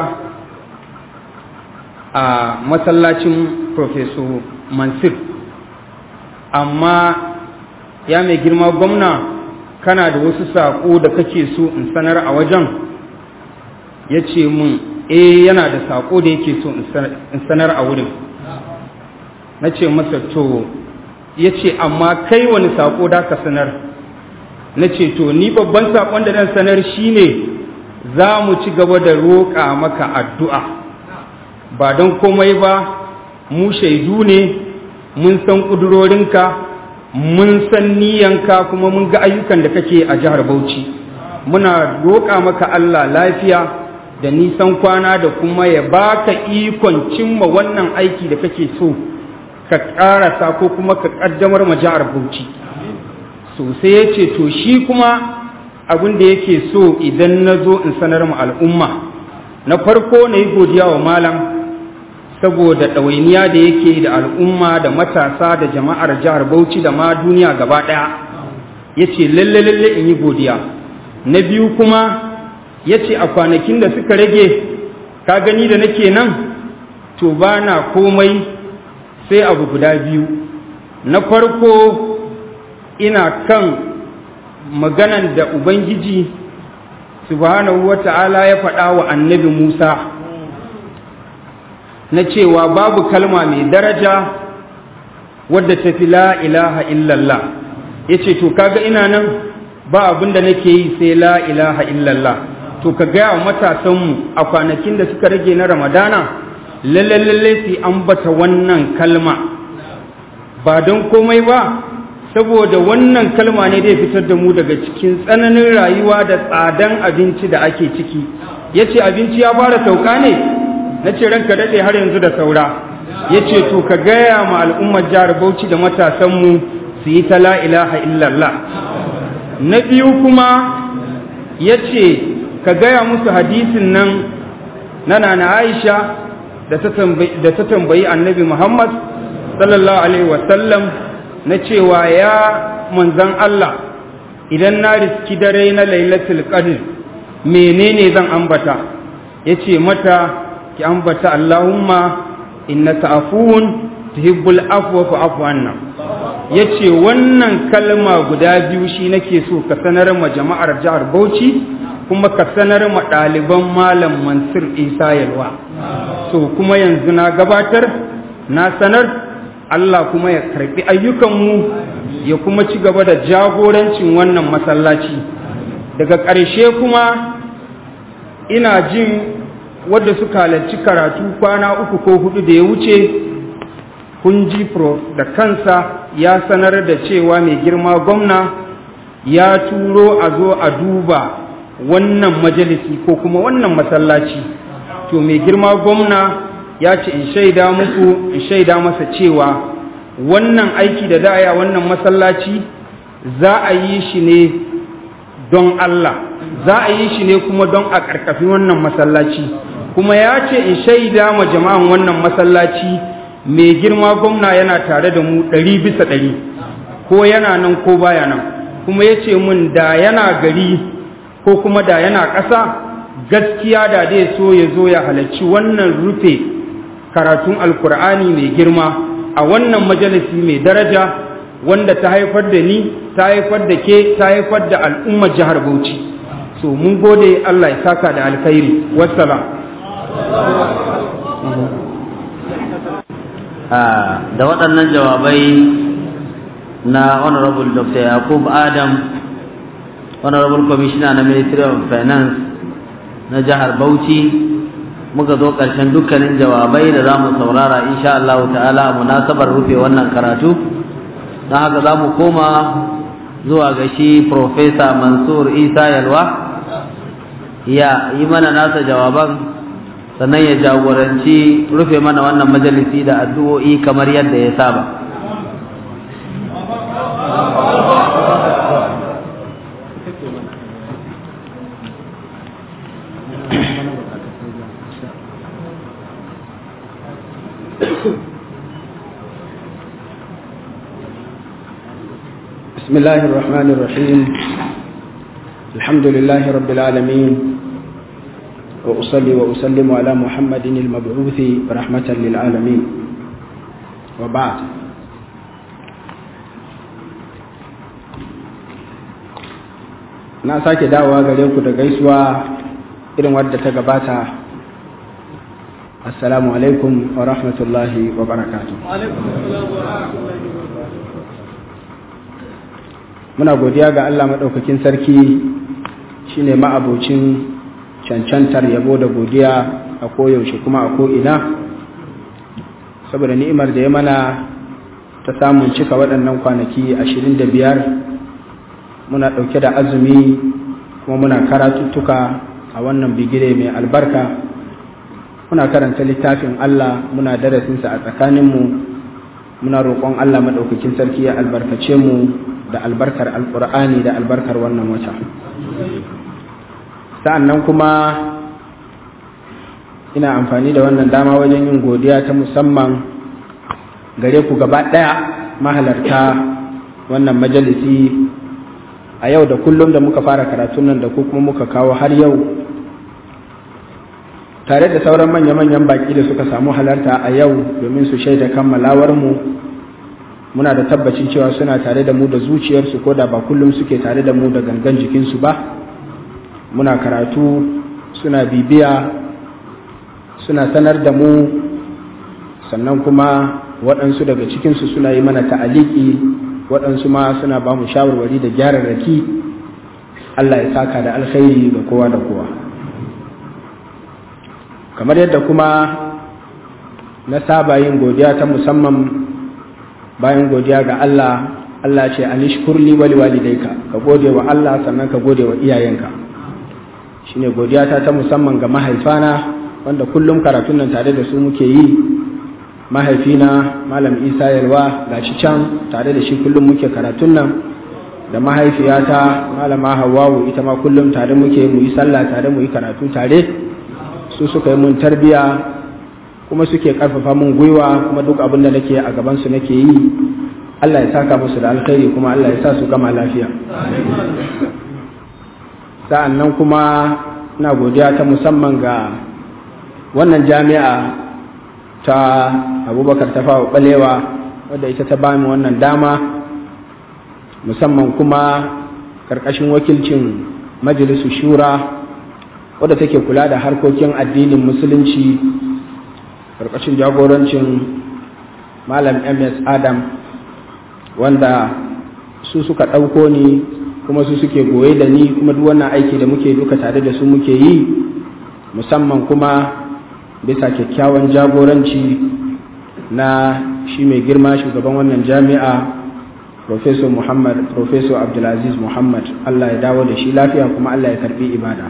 a masallacin Profesor Mansur, amma ya mai girma gwamna kana da wasu saƙo da kake so in sanar a wajen? Ya ce mun yana da saƙo da yake so in sanar a wurin. Na ce masa to, ya ce amma kai wani saƙo da ka sanar? Na ce to ni babban saƙon da zan sanar shine za mu ci gaba da roƙa maka addu'a, ba don komai ba, mu shaidu ne, mun san ƙudurorinka, mun san niyanka, kuma mun ga ayyukan da kake a jihar Bauchi. Muna roƙa maka Allah lafiya da nisan kwana da kuma ya baka ikon cimma wannan aiki da kake so ka ƙarasa ko kuma ka ƙaddamar ma jihar Bauchi. So sai ya ce to shi kuma abin da yake so idan na zo in sanar ma al'umma, na farko na yi godiya wa malam saboda ɗawainiya da yake da al'umma da matasa da jama'ar jihar Bauchi da ma duniya gaba ɗaya. Ya ce lalle in yi godiya. Na biyu kuma ya ce a kwanakin da suka rage ka gani da nake nan, to ba na komai sai abu guda biyu. Na farko ina kan maganan da Ubangiji subhanahu wata'ala ya faɗa wa annabi Musa na cewa babu kalma mai daraja wadda ta fi la ilaha illallah. Ya ce to kaga ina nan ba abin da nake yi sai la ilaha illallah. To ka gaya wa matasanmu a kwanakin da suka rage na Ramadana lalle su ambata wannan kalma, ba don komai ba saboda wannan kalma ne zai fitar da mu daga cikin tsananin rayuwa da tsadan abinci da ake ciki. Ya ce abinci ya fara sauka ne? Na ce ranka daɗe har yanzu da saura. Ya ce to ka gaya ma al'ummar jihar Bauchi da matasanmu su yi ta la ilaha illallah. Na biyu kuma ya ce ka gaya musu hadisin nan na Nana Aisha da ta tambayi annabi Muhammad sallallahu alaihi wasallam na cewa ya manzan Allah idan na riski dare na lailatul qadr menene zan ambata? Yace mata ki ambata Allahumma innaka afuwun tuhibbul afwa fa'fu anna. Yace wannan kalma guda biyu shi nake so ka sanar ma jama'ar jihar Bauchi kuma ka sanar ma ɗaliban malam Mansur Isa Yalwa. So kuma yanzu na gabatar na sanar, Allah kuma ya karbi ayyukanmu ya kuma ci gaba da jagorancin wannan masallaci. Daga ƙarshe kuma ina jin wadda suka halarci karatu kwana 3 ko 4 da ya wuce, kun ji prof da kansa ya sanar da cewa mai girma gwamna ya turo a zo a duba wannan majalisi ko kuma wannan masallaci. To mai girma gwamna ya ce in shaida muku, in shaida masa cewa wannan aiki da za a yi a wannan masallaci za a yi shi ne don Allah, za a yi shi ne kuma don a ƙarƙafi wannan masallaci. Kuma ya ce in shaida ma jama'an wannan masallaci mai girma gwamna yana tare da mu 100%, ko yana nan ko baya nan. Kuma ya ce mun da yana gari ko kuma da yana ƙasa, gaskiya da zai so ya zo ya halarci wannan rufe karatun alkur'ani mai girma a wannan majalisi mai daraja wanda ta haifar da ni, ta haifar da ke, ta haifar da al'ummar jihar Bauchi. So mun gode, Allah ya saka da alkhairi. Wassalam. Da waɗannan jawabai na Honorable Dr. Yakub Adam, Honorable Commissioner na Ministry of Finance na jihar Bauchi, muka zo ƙarshen dukkanin jawabai da za mu saurara insha Allah ta'ala a munasabar rufe wannan karatu. don haka za mu koma zuwa ga shi Profesa Mansur Isa Yalwa ya yi mana nasa jawaban, sannan ya jagoranci rufe mana wannan majalisi da addu'o'i kamar yadda ya saba. بسم الله الرحمن الرحيم الحمد لله رب العالمين وأصلي وأسلم على محمد المبعوث رحمة للعالمين وبعد. na sake dawowa gare ku da gaisuwa irin wadda ta gabata. Assalamu alaikum wa rahmatullahi wa barakatuh. Muna godiya ga Allah maɗaukakin sarki, shine ma'abocin cancantar yabo da godiya a koyaushe kuma a ko'ina, saboda ni'imar da ya mana ta samun cika waɗannan kwanaki 25 muna ɗauke da azumi kuma muna karatuttuka a wannan bigire mai albarka. Muna karanta littafin Allah, muna darasinsa a tsakaninmu, muna roƙon Allah maɗaukakin sarki ya albarkace mu da albarkar alƙur'ani da albarkar wannan wata. Sa'annan kuma ina amfani da wannan dama wajen yin godiya ta musamman gare ku gaba ɗaya mahalarta wannan majalisi a yau da kullum da muka fara karatun nan da ku kuma muka kawo har yau, tare da sauran manya-manyan baƙi da suka samu halarta a yau domin su shaida kammalawar mu. Muna da tabbacin cewa suna tare da mu da zuciyarsu, ko da ba kullum suke tare da mu da gangan jikinsu ba. Muna karatu, suna bibiya, suna sanar da mu, sannan kuma waɗansu daga cikinsu suna yi mana ta'aliki, waɗansu ma suna ba mu shawarwari da gyararraki. Allah ya saka da alkhairi ga kowa da kowa. Kamar yadda kuma na saba yin godiya ta musamman bayan godiya ga Allah, Allah ce anishkurli wali walidayka, ka gode wa Allah sannan ka gode wa iyayenka. Shine godiya ta musamman ga mahaifana wanda kullum karatun nan tare da su muke yi. Mahaifina Malam Isa Yalwa gashi can tare da shi kullum muke karatun nan, da mahaifiyata Malama Hawwa'u ita ma kullum tare muke mu yi sallah tare mu yi karatu tare. Su suka yi mun tarbiya kuma suke karfafa mun gwiwa, kuma duk abin da nake a gaban su nake yi. Allah ya saka musu da alkhairi kuma Allah ya sa su gama lafiya. Sa'annan kuma ina godiya ta musamman ga wannan jami'a ta Abubakar Tafawa Balewa wadda ita ta bani wannan dama, musamman kuma karkashin wakilcin Majalisu Shura wadda take kula da harkokin addinin musulunci karkashin jagorancin Malam MS Adam, wanda su suka ɗauko ni kuma su suke goye da ni, kuma duk wannan aiki da muke duka tare da su muke yi, musamman kuma bisa kyakkyawan jagoranci na shi mai girma shugaban wannan jami'a Professor Abdulaziz Muhammad. Allah ya dawo da shi lafiya kuma Allah ya karbi ibada.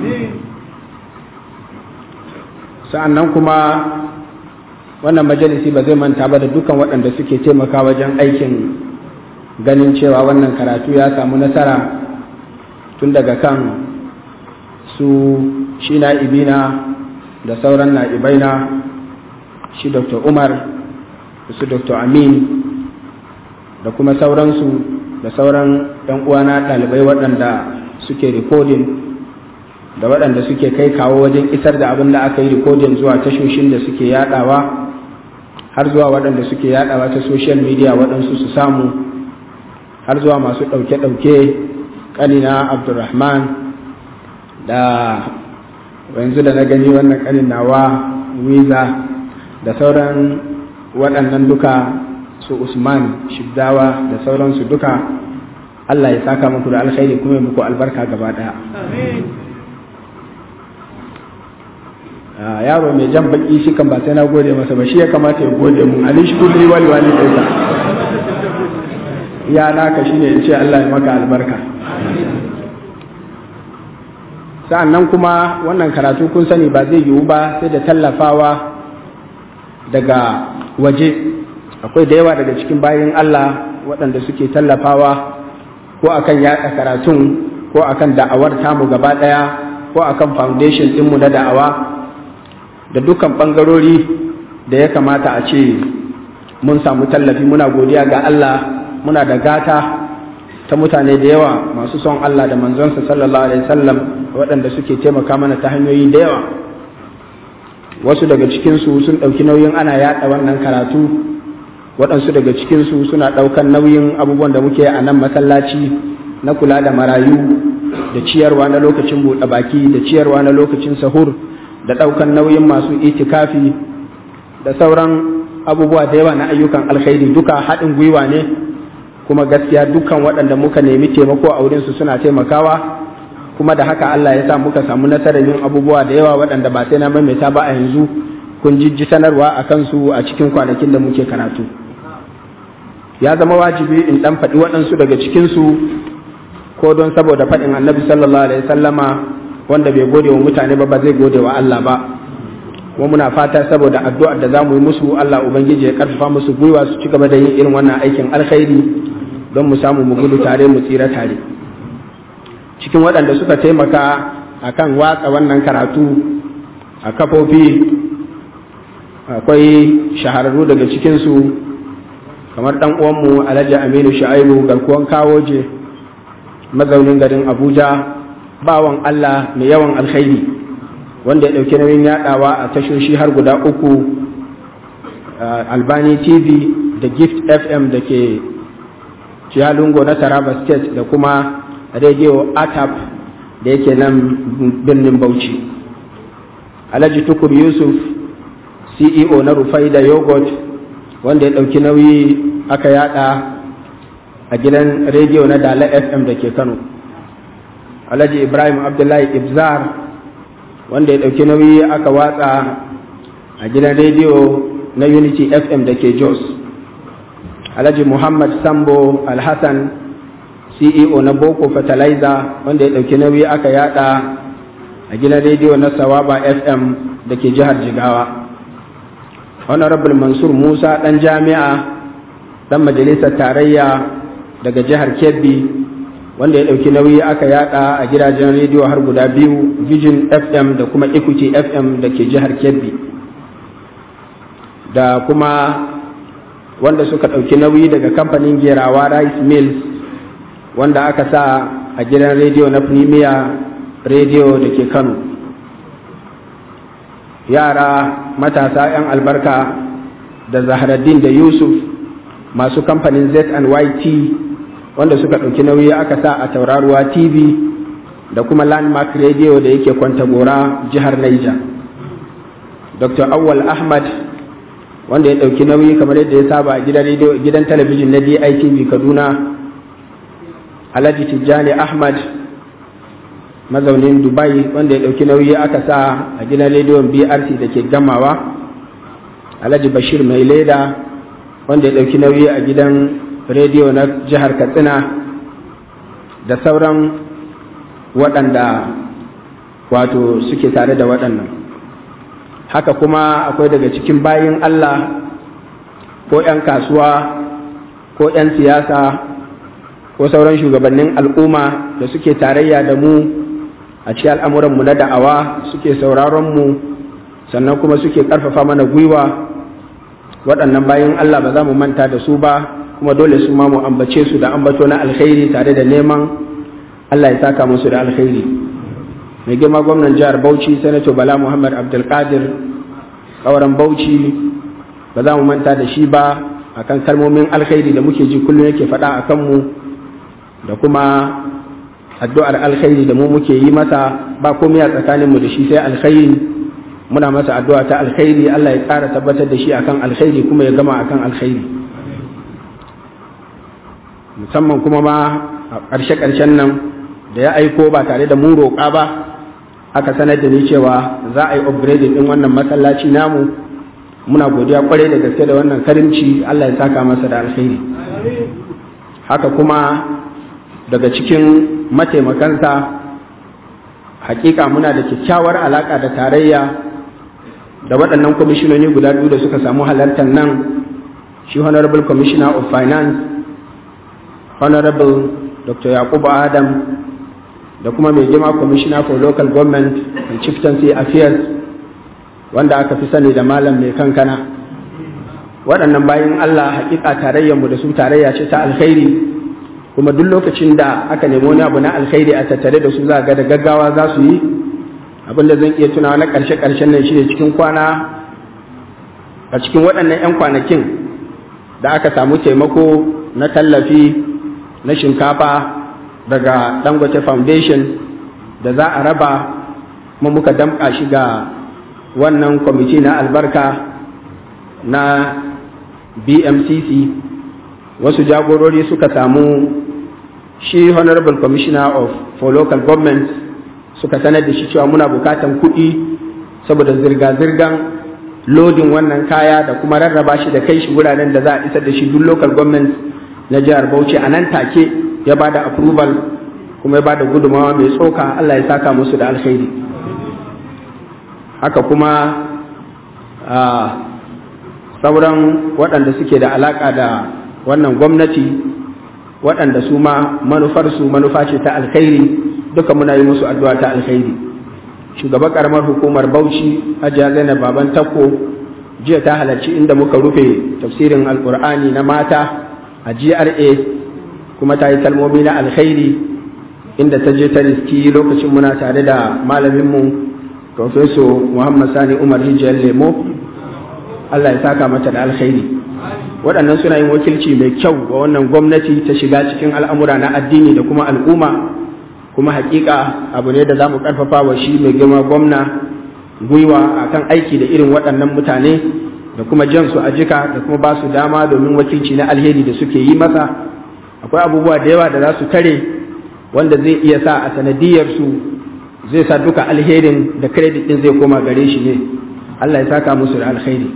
Sa'annan kuma wannan majalisi ba zai manta ba da dukan waɗanda suke taimaka wajen aikin ganin cewa wannan karatu ya samu nasara, tun daga kan su shi na'ibina da sauran na'ibaina, shi Dr. Umar da su Dr. Amin da kuma sauransu da sauran ɗan uwana ɗalibai waɗanda suke recording da waɗanda suke kai kawo wajen isar da abin da aka yi recording zuwa tashoshin da suke yadawa, har zuwa waɗanda suke yadawa ta social media waɗansu su samu, har zuwa masu ɗauke-ɗauke ƙanina Abdulrahman da yanzu da na gani wannan ƙanin nawa Wiza da sauran waɗannan duka su Usman Shiddawa da sauransu duka. Allah ya saka muku da alkhairi kuma ya muku albarka gaba ɗaya. Yaro mai jan baki shi kan ba sai na gode masa ba, shi ya kamata ya gode mun. Ali shi kulli wali ɗauka. ya naka shine in ce Allah ya maka albarka. Sa'annan kuma wannan karatu kun sani ba zai yiwu ba sai da tallafawa daga waje. Akwai da yawa daga cikin bayin Allah waɗanda suke tallafawa ko akan yaɗa karatun ko akan da'awar tamu gaba ɗaya ko akan foundation ɗinmu na da'awa da dukkan ɓangarori da ya kamata a ce mun samu tallafi. Muna godiya ga Allah, muna da gata ta mutane da yawa masu son Allah da manzonsa sallallahu alaihi wasallam waɗanda suke taimaka mana ta hanyoyi da yawa. Wasu daga cikinsu sun ɗauki nauyin ana yaɗa wannan karatu, waɗansu daga cikinsu suna ɗaukan nauyin abubuwan da muke a nan masallaci na kula da marayu da ciyarwa na lokacin buɗe baki da ciyarwa na lokacin sahur da ɗaukan nauyin masu itikafi da sauran abubuwa da yawa na ayyukan alkhairi. Duka haɗin gwiwa ne, kuma gaskiya dukkan waɗanda muka nemi taimako a wurinsu suna taimakawa, kuma da haka Allah ya sa muka samu nasarar yin abubuwa da yawa waɗanda ba sai na maimaita ba a yanzu. Kun jijji sanarwa a kansu a cikin kwanakin da muke karatu. Ya zama wajibi in ɗan faɗi waɗansu daga cikinsu, ko don saboda faɗin annabi sallallahu alaihi sallama wanda bai gode wa mutane ba zai gode wa Allah ba. Kuma muna fata saboda addu'ar da za mu yi musu, Allah Ubangiji ya ƙarfafa musu gwiwa su ci gaba da yin irin wannan aikin alkhairi don mu samu mu gudu tare mu tsira tare. Cikin waɗanda suka taimaka akan watsa wannan karatu a kafofi akwai shahararru daga cikinsu kamar ɗan uwanmu Alhaji Aminu Shu'aibu garkuwan Kawoje, mazaunin garin Abuja, bawan Allah mai yawan alkhairi wanda ya ɗauki nauyin yaɗawa a tashoshi har guda 3, Albani TV da Gift FM da ke Jiyalungo na Taraba State da kuma Radio ATAP da yake nan birnin Bauchi. Alhaji Tukur Yusuf, CEO na Rufaida Yogurt, wanda ya ɗauki nauyi aka yada a gidan rediyo na Dala FM da ke Kano. Alhaji Ibrahim Abdullahi Ibzar, wanda ya ɗauki nauyi aka watsa a gidan rediyo na Unity FM da ke Jos. Alhaji Muhammad Sambo Alhassan, CEO na Boko Fertilizer, wanda ya ɗauki nauyi aka yada a gidan rediyo na Sawaba FM da ke jihar Jigawa. Honorable Mansur Musa ɗan jami'a, ɗan majalisar tarayya daga jihar Kebbi, wanda ya ɗauki nauyi aka yada a gidajen rediyo har guda 2, Vision FM da kuma Equity FM da ke jihar Kebbi. Da kuma wanda suka ɗauki nauyi daga kamfanin Gerawa Rice Mills, wanda aka sa a gidan rediyo na Premier Radio da ke Kano. Yara matasa 'yan albarka da Zahraddin da Yusuf masu kamfanin Z&YT, wanda suka ɗauki nauyi aka sa a Tauraruwa TV da kuma Landmark Radio da yake Kwantagora jihar Niger. Dr. Awwal Ahmad, wanda ya ɗauki nauyi kamar yadda ya saba a gidan talabijin na DITV Kaduna. Alhaji Tijjani Ahmad, mazaunin Dubai, wanda ya ɗauki nauyi aka sa a gidan rediyon BRT da ke Gamawa. Alhaji Bashir Mai Leda, wanda ya ɗauki nauyi a gidan rediyo na jihar Katsina, da sauran waɗanda wato suke tare da waɗannan. Haka kuma akwai daga cikin bayin Allah ko 'yan kasuwa ko 'yan siyasa ko sauran shugabannin al'umma da suke tarayya da mu a cikin al'amuranmu na da'awa, suke sauraronmu sannan kuma suke ƙarfafa mana gwiwa. Waɗannan bayan Allah ba za mu manta da su ba, kuma dole su ma mu ambace su da ambato na alkhairi tare da neman Allah ya saka musu da alkhairi. Mai girma gwamnan jihar Bauchi, Sanato Bala Muhammad Abdulkadir ƙauren Bauchi, ba za mu manta da shi ba akan kalmomin alkhairi da muke ji kullum yake faɗa a kanmu, da kuma addu'ar alkhairi da mu muke yi masa. Ba komai a tsakaninmu da shi sai alkhairi. Muna masa addu'a ta alkhairi, Allah ya ƙara tabbatar da shi akan alkhairi kuma ya gama akan alkhairi. Musamman kuma ma a ƙarshe-ƙarshen nan da ya aiko ba tare da mun roƙa ba, aka sanar da ni cewa za a yi upgrading ɗin wannan masallaci namu. Muna godiya kwarai da gaske da wannan karimci, Allah ya saka masa da alkhairi. haka kuma daga cikin mataimakansa hakika muna da kyakkyawar alaka da tarayya da waɗannan kwamishinoni guda biyu da suka samu halartar nan, shi honorable commissioner of finance honorable dr yakubu adam da kuma mai girma commissioner for local government and chieftaincy affairs wanda aka fi sani da malam mai kankana. Waɗannan bayan Allah hakika tarayyarmu da su tarayya ce ta alkhairi, kuma duk lokacin da aka nemi wani abu na alkhairi a tattare da su za ga da gaggawa za su yi. Abinda zan iya tunawa na ƙarshen nan shine cikin waɗannan 'yan kwanakin da aka samu taimako na tallafi na shinkafa daga Dangote Foundation da za a raba, kuma muka damƙa shi ga wannan kwamiti na albarka na BMCC. Wasu jagorori suka samu shi honorable commissioner for local government suka sanar da shi cewa muna bukatan kuɗi saboda zirga-zirgan lodin wannan kaya da kuma rarraba shi da kai shi wuraren da za a isar da shi duk local government na jihar Bauchi. A nan take ya ba da approval kuma ya ba da gudunmawa mai tsoka. Allah ya saka musu da alkhairi. Haka kuma sauran waɗanda suke da alaƙa da wannan gwamnati, waɗanda su ma manufarsu manufa ce ta alkhairi, duka muna yi musu addu'a ta alkhairi. Shugaban ƙaramar hukumar Bauchi Hajiya Zainab Baban Takko jiya ta halarci inda muka rufe tafsirin Alƙur'ani na mata a GRA, kuma ta yi kalmomi na alkhairi inda ta je ta riski lokacin muna tare da malaminmu Professor Muhammad Sani Umar Rijiyar Lemo. Allah ya saka mata da alkhairi. Waɗannan suna yin wakilci mai kyau wa wannan gwamnati ta shiga cikin al'amura na addini da kuma al'umma, kuma hakika abu ne da za mu ƙarfafa wa shi mai girma gwamna gwiwa akan aiki da irin waɗannan mutane da kuma jan su a jika da kuma ba su dama domin wakilci na alheri da suke yi masa. Akwai abubuwa da yawa da za su tare wanda zai iya sa a sanadiyarsu zai sa duka alherin da credit din zai koma gare shi ne. Allah ya saka musu da alkhairi.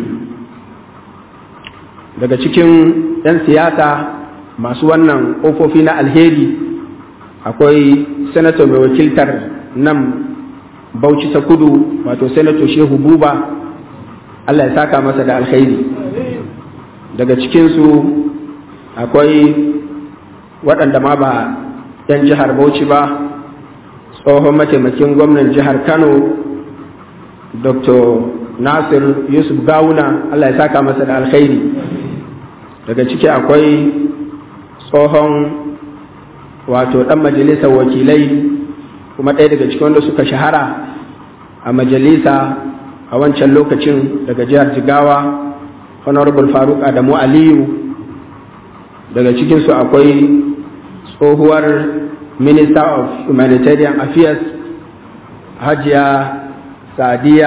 Daga cikin 'yan siyasa masu wannan ƙofofi na alheri akwai senator mai wakiltar nan Bauchi ta Kudu, wato senator Shehu Buba. Allah ya saka masa da alkhairi. Daga cikinsu akwai waɗanda ma ba 'yan jihar Bauchi ba, tsohon mataimakin gwamnan jihar Kano Dr. Nasir Yusuf Gawuna. Allah ya saka masa da alkhairi. Daga ciki akwai tsohon wato ɗan majalisar wakilai kuma ɗaya daga cikin wanda suka shahara a majalisa a wancan lokacin daga jihar Jigawa, Honorable Faruk Adamu Aliyu. Daga cikinsu akwai tsohuwar Minister of Humanitarian Affairs Hajiya Sadiya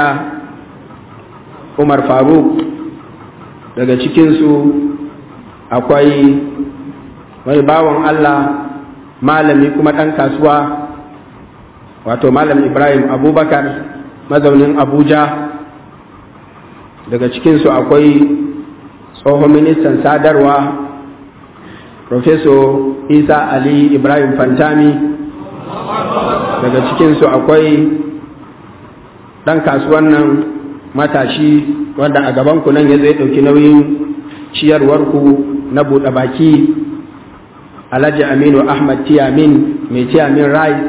Umar Faruk. Daga cikinsu akwai wani bawan Allah malami kuma ɗan kasuwa, wato Malam Ibrahim Abubakar mazaunin Abuja. Daga cikinsu akwai tsohon ministan sadarwa Professor Isa Ali Ibrahim Fantami. Daga cikinsu akwai ɗan kasuwan nan matashi wanda a gabanku nan ya zai ɗauki nauyin ciyarwarku na buɗe baki, Alhaji Aminu Ahmad Tiyamin mai Tiyamin Rice.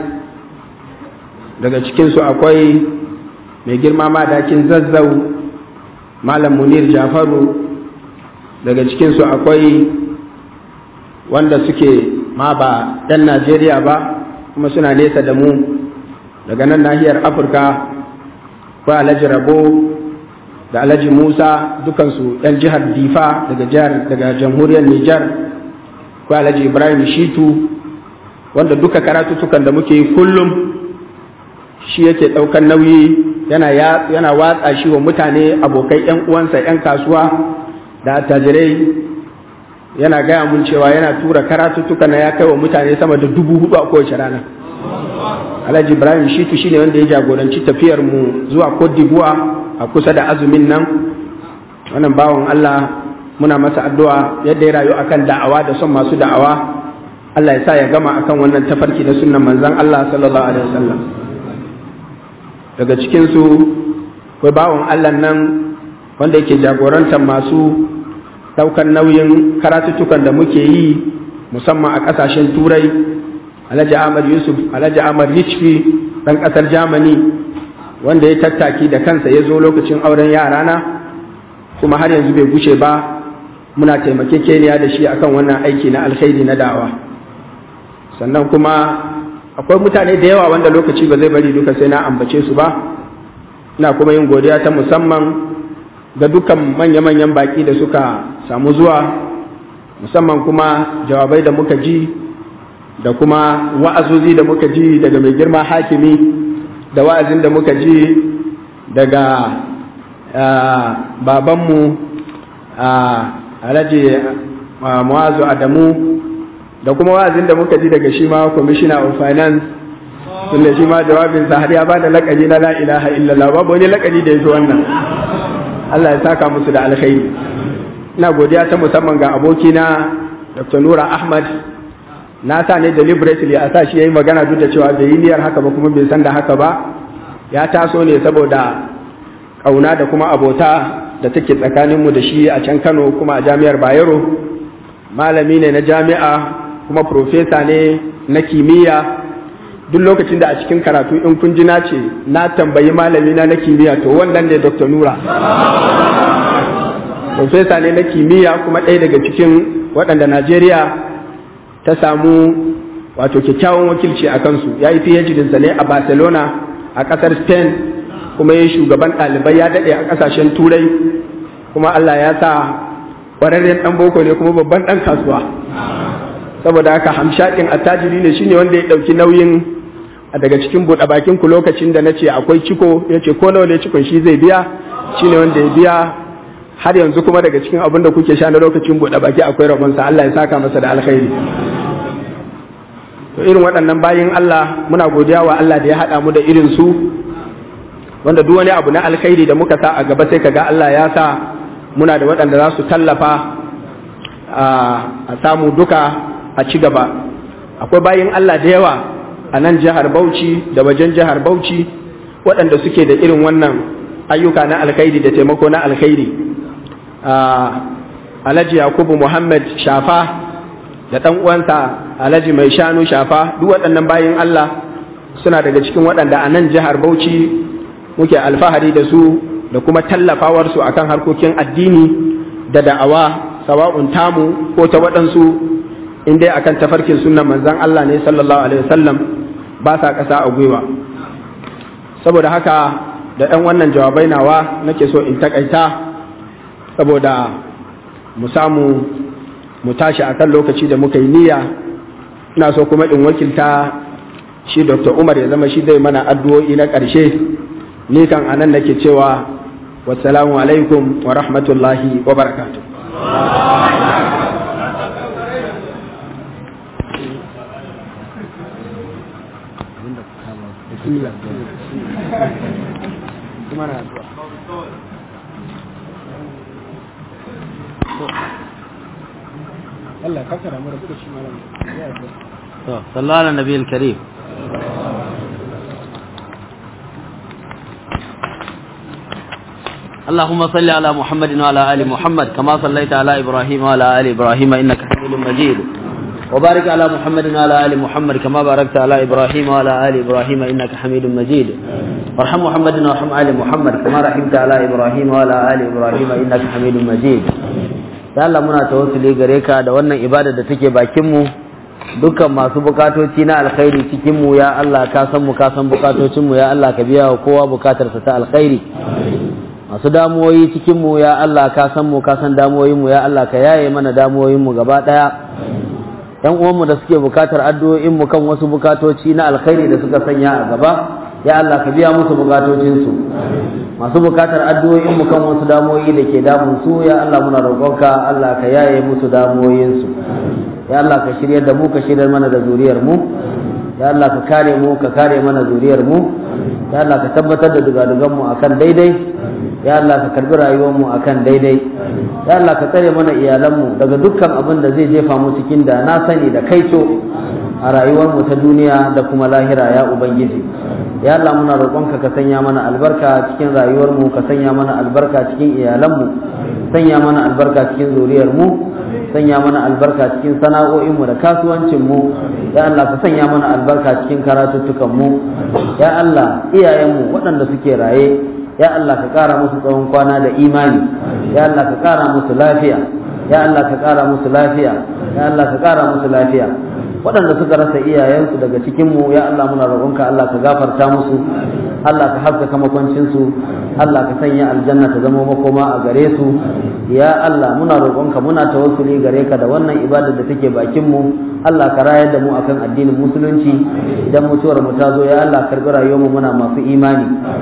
Daga cikinsu akwai mai girma madakin Zazzau Malam Munir Jafaru. Daga cikinsu akwai wanda suke ma ba ɗan Najeriya ba kuma suna nesa da mu daga nan nahiyar Afirka, akwai Alhaji Rabo da Alhaji Musa, dukansu ɗan jihar Difa daga jamhuriyar Nijar. Akwai Alhaji Ibrahim Shitu wanda duka karatutukan da muke yi kullum shi yake ɗaukar nauyi, yana watsa shi wa mutane abokai 'yan uwansa 'yan kasuwa da attajirai. Yana gaya mun cewa yana tura karatutuka na ya kai wa mutane sama da 4,000 a kowace rana. Alhaji Ibrahim Shitu shine wanda ya jagoranci tafiyar mu zuwa Cote d'Ivoire a kusa da azumin nan. Wannan bawan Allah muna masa addu'a yadda ya rayu akan da'awa da son masu da'awa, Allah ya sa ya gama akan wannan tafarki na sunnan manzon Allah sallallahu alaihi wasallam. Daga cikin su akwai bawon Allah nan wanda yake jagorantar masu daukan nauyin karatuttukan da muke yi musamman a kasashen turai, Alhaji Ahmad Yusuf, Alhaji Ahmad Richfi dan kasar Germany, wanda ya tattaki da kansa ya zo lokacin auren yarana, kuma har yanzu bai gushe ba. Muna taimakekeniya da shi akan wannan aiki na alkhairi na da'awa. Sannan kuma akwai mutane da yawa wanda lokaci ba zai bari duka sai na ambace su ba. Ina kuma yin godiya ta musamman ga dukkan manya-manyan baki da suka samu zuwa, musamman kuma jawabai da muka ji da kuma wa'azozi da muka ji daga mai girma hakimi, da wa'azin da muka ji daga babanmu Alhaji Mu'azu Adamu, da kuma wa'azin da muka ji daga shi ma Commissioner of Finance, tunda shi ma jawabinsa har ya ba da laƙani na la ilaha illallah, babu wani laƙani da ya fi wannan. Allah ya saka musu da alkhairi. Ina godiya ta musamman ga abokina Dr. Nura Ahmad, na sa ne deliberately a sa shi ya yi magana duk da cewa bai yi niyyar haka ba kuma bai san da haka ba. Ya taso ne saboda ƙauna da kuma abota da take tsakaninmu da shi a can Kano kuma a jami'ar Bayero. Malami ne na jami'a kuma profesa ne na kimiyya. Duk lokacin da a cikin karatu in kun ji na ce na tambayi malami na kimiyya, to wannan ne Dr. Nura. Profesa ne na kimiyya kuma ɗaya daga cikin waɗanda Najeriya ta samu wato kyakkyawan wakilci a kansu. Ya yi PhD ne a Barcelona a ƙasar Spain, kuma ya shugaban ɗalibai, ya daɗe a ƙasashen Turai, kuma Allah ya sa ƙwararren ɗan boko ne kuma babban ɗan kasuwa. Saboda haka hamshakin attajiri ne, shine wanda ya ɗauki nauyin daga cikin buɗe bakin ku lokacin da na ce akwai ciko, ya ce ko nawa ne cikon shi zai biya, shine wanda ya biya. Har yanzu kuma daga cikin abin da kuke sha na lokacin buɗe baki akwai rabonsa. Allah ya saka masa da alkhairi. To irin waɗannan bayin Allah muna godiya wa Allah da ya haɗa mu da irin su, wanda duk wani abu na alkhairi da muka sa a gaba sai kaga Allah ya sa muna da waɗanda za su tallafa a samu duka a ci gaba. Akwai bayin Allah da yawa a nan jihar Bauchi da wajen jihar Bauchi waɗanda suke da irin wannan ayyuka na alkhairi da taimako na alkhairi. Alhaji Yakubu Muhammad Shafa da ɗan uwansa Alhaji Mai Shanu Shafa, duk waɗannan bayin Allah suna daga cikin waɗanda a nan jihar Bauchi muke alfahari da su da kuma tallafawarsu akan harkokin addini da da'awa, sawa'un tamu ko ta waɗansu, in dai akan tafarkin sunnan manzon Allah ne sallallahu alaihi wasallam, ba sa ƙasa a gwiwa. Saboda haka da ɗan wannan jawabai nawa nake so in takaita, saboda mu samu mu tashi akan lokaci da muka yi niyya. Ina so kuma in wakilta shi Dr. Umar ya zama shi zai mana addu'o'i na ƙarshe. Ni kan anan nake cewa wassalamu alaikum wa rahmatullahi wa barakatuh. Allah ka kara mu da shi malam. Sallallahu ala nabiyil karim. اللهم صل على محمد وعلى آل محمد كما صليت على إبراهيم وعلى آل إبراهيم إنك حميد مجيد وبارك على محمد وعلى آل محمد كما باركت على إبراهيم وعلى آل إبراهيم إنك حميد مجيد وارحم محمد وارحم آل محمد كما رحمت على إبراهيم وعلى آل إبراهيم إنك حميد مجيد. ya Allah muna tawassuli gare ka da wannan ibada da take bakin mu, dukkan masu bukatoci na alkhairi cikin mu ya Allah ka san mu ka san bukatocin mu ya Allah ka biya wa kowa bukatarsa ta alkhairi. Masu damuwoyi cikin mu ya Allah ka san mu ka san damuwoyin mu ya Allah ka yaye mana damuwoyin mu gaba daya. Yan uwan mu da suke bukatar addu'o'in mu kan wasu bukatoci na alkhairi da suka sanya a gaba ya Allah ka biya musu bukatocin su. Masu bukatar addu'o'in mu kan wasu damuwoyi da ke damun su ya Allah muna roƙonka Allah ka yaye musu damuwoyin su. Ya Allah ka shiryar da mu ka shiryar mana da zuriyar mu. Ya Allah ka kare mu ka kare mana zuriyar mu. Ya Allah ka tabbatar da dugadugan mu akan daidai. ya Allah ka karbi rayuwar mu akan daidai ya Allah ka tsare mana iyalan mu daga dukkan abin da zai jefa mu cikin da na sani da kaico a rayuwar mu ta duniya da kuma lahira ya ubangiji ya Allah muna roƙonka ka sanya mana albarka cikin rayuwar mu ka sanya mana albarka cikin iyalan mu sanya mana albarka cikin zuriyar mu sanya mana albarka cikin sana'o'in mu da kasuwancin mu ya Allah ka sanya mana albarka cikin karatuttukan mu ya Allah iyayen mu waɗanda suke raye ya Allah ka ƙara musu tsawon kwana da imani ya Allah ka ƙara musu lafiya ya Allah ka ƙara musu lafiya ya Allah ka ƙara musu lafiya waɗanda suka rasa iyayensu daga cikinmu ya Allah muna roƙonka Allah ka gafarta musu Allah ka haskaka makwancinsu Allah ka sanya aljanna ta zama makoma a gare su ya Allah muna roƙonka muna tawassuli gare ka da wannan ibadar da take bakinmu Allah ka rayar da mu akan addinin musulunci idan mutuwar mu ta zo ya Allah karɓi rayuwar mu muna masu imani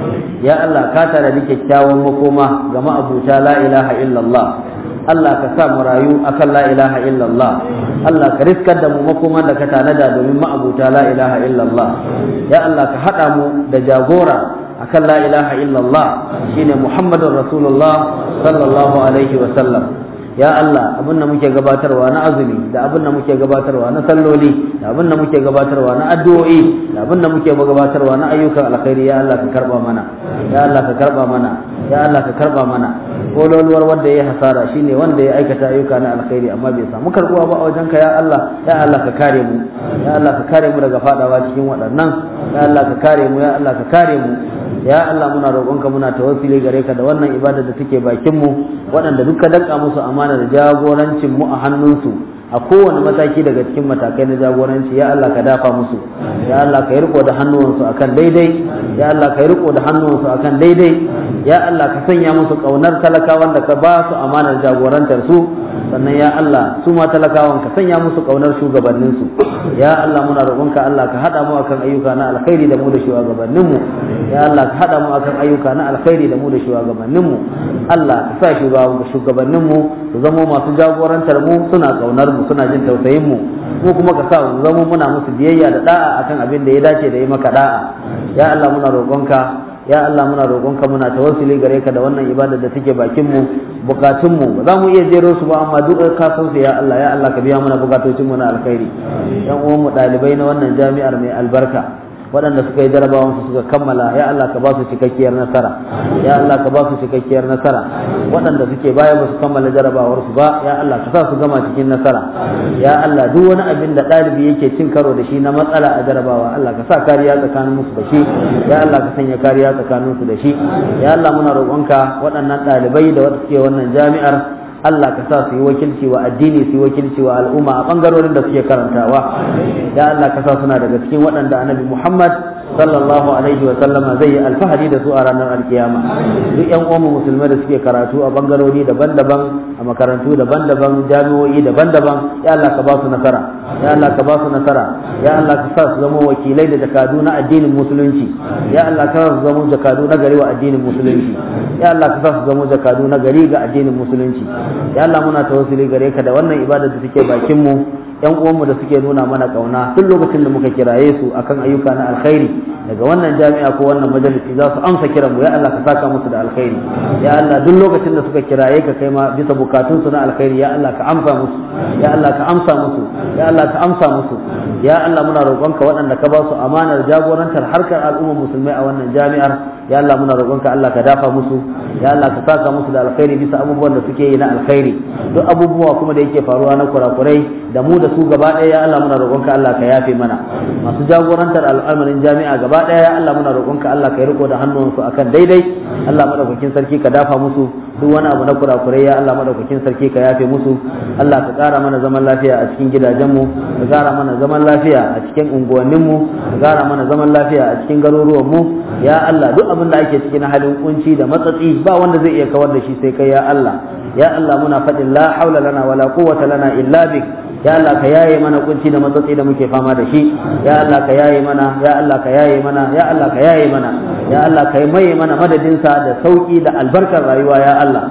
ya Allah ka tare da kyakkyawan makoma ga ma'abuta la ilaha illallah Allah ka sa mu rayu akan la ilaha illallah Allah ka riskar da mu makoman da ka tanada domin ma'abuta la ilaha illallah ya Allah ka haɗa mu da jagora akan la ilaha illallah shine Muhammadur Rasulullah sallallahu alaihi wa sallam ya Allah abin da muke gabatarwa na azumi da abin da muke gabatarwa na salloli da abin da muke gabatarwa na addu'o'i da abin da muke gabatarwa na ayyukan alkhairi ya Allah ka karba mana ya Allah ka karba mana ya Allah ka karba mana kololuwar wanda ya hasara shine wanda ya aikata ayyuka na alkhairi amma bai samu karbuwa ba a wajenka ya Allah ka kare mu ya Allah ka kare mu daga fadawa cikin waɗannan ya Allah ka kare mu ya Allah ka kare mu ya Allah muna roƙonka muna tawassuli gare ka da wannan ibada da take bakin mu waɗanda duka danka musu amana da jagorancin mu a hannunsu a kowane mataki daga cikin matakai na jagoranci ya Allah ka dafa musu ya Allah ka yi riko da hannuwansu akan daidai ya Allah ka yi riko da hannuwansu akan daidai ya Allah ka sanya musu kaunar talakawan da ka ba su amanar jagorantar su sannan ya Allah su ma talakawan ka sanya musu kaunar shugabannin su ya Allah muna roƙonka Allah ka hada mu akan ayyuka na alkhairi da mu da shugabannin mu ya Allah ka hada mu akan ayyuka na alkhairi da mu da shugabannin mu Allah ka sa shugabannin mu su zama masu jagorantar mu suna kaunar mu suna jin tausayin mu mu kuma ka sa mu zama muna musu biyayya da da'a akan abin da ya dace da yi maka da'a ya Allah muna roƙonka ya Allah muna roƙonka muna tawassuli gare ka da wannan ibada da take bakin mu bukatun mu ba za mu iya jero su ba amma duk ka san su ya Allah ka biya mana bukatocin mu na alkhairi yan uwan mu dalibai na wannan jami'ar mai albarka waɗanda suka yi jarabawan su suka kammala ya Allah ka ba su cikakkiyar nasara ya Allah ka ba su cikakkiyar nasara waɗanda suke baya ba su kammala jarabawar su ba ya Allah ka sa su gama cikin nasara ya Allah duk wani abin da ɗalibi yake cin karo da shi na matsala a jarabawa Allah ka sa kariya tsakanin musu da shi ya Allah ka sanya kariya tsakanin su da shi ya Allah muna roƙonka waɗannan ɗalibai da wanda suke wannan jami'ar Allah ka sa su yi wakilci wa addini su yi wakilci wa al'umma a bangarorin da suke karantawa ya Allah ka sa suna daga cikin waɗanda annabi Muhammad sallallahu alaihi wa sallama zai yi alfahari da su a ranar alkiyama duk yan uwan musulmai da suke karatu a bangarori daban-daban a makarantu daban-daban jami'o'i daban-daban ya Allah ka ba su nasara ya Allah ka ba su nasara ya Allah ka sa su zama wakilai da jakadu na addinin musulunci ya Allah ka sa su zama jakadu na gari wa addinin musulunci ya Allah ka sa su zama jakadu na gari ga addinin musulunci ya Allah muna tawassuli gare ka da wannan ibada da take bakin mu yan uwanmu da suke nuna mana kauna duk lokacin da muka kiraye su akan ayyuka na alkhairi daga wannan jami'a ko wannan majalisi za su amsa kiran mu ya Allah ka saka musu da alkhairi ya Allah duk lokacin da suka kiraye ka kai ma bisa bukatun su na alkhairi ya Allah ka amsa musu ya Allah ka amsa musu ya Allah ka amsa musu ya Allah muna roƙonka waɗanda ka ba su amanar jagorantar harkar al'ummar musulmai a wannan jami'ar ya Allah muna roƙonka Allah ka dafa musu ya Allah ka saka musu da alkhairi bisa abubuwan da suke yi na alkhairi duk abubuwa kuma da yake faruwa na kurakurai da mu da su gaba ɗaya ya Allah muna roƙonka Allah ka yafe mana masu jagorantar al'amarin jami'a gaba ɗaya ya Allah muna roƙonka Allah ka yi riko da hannunsu akan daidai Allah madaukakin sarki ka dafa musu duk wani abu na kurakurai ya Allah madaukakin sarki ka yafe musu Allah ka ƙara mana zaman lafiya a cikin gidajenmu ka ƙara mana zaman lafiya a cikin unguwanninmu ka ƙara mana zaman lafiya a cikin garuruwanmu ya Allah duk abin da ake cikin halin kunci da matsatsi ba wanda zai iya kawar da shi sai kai ya Allah ya Allah muna faɗin la haula lana wala quwwata lana illa bik ya Allah ka yaye mana kunci da matsatsi da muke fama da shi ya Allah ka yaye mana ya Allah ka yaye mana ya Allah ka yaye mana ya Allah ka yi mai mana madadinsa da sauki da albarkar rayuwa ya Allah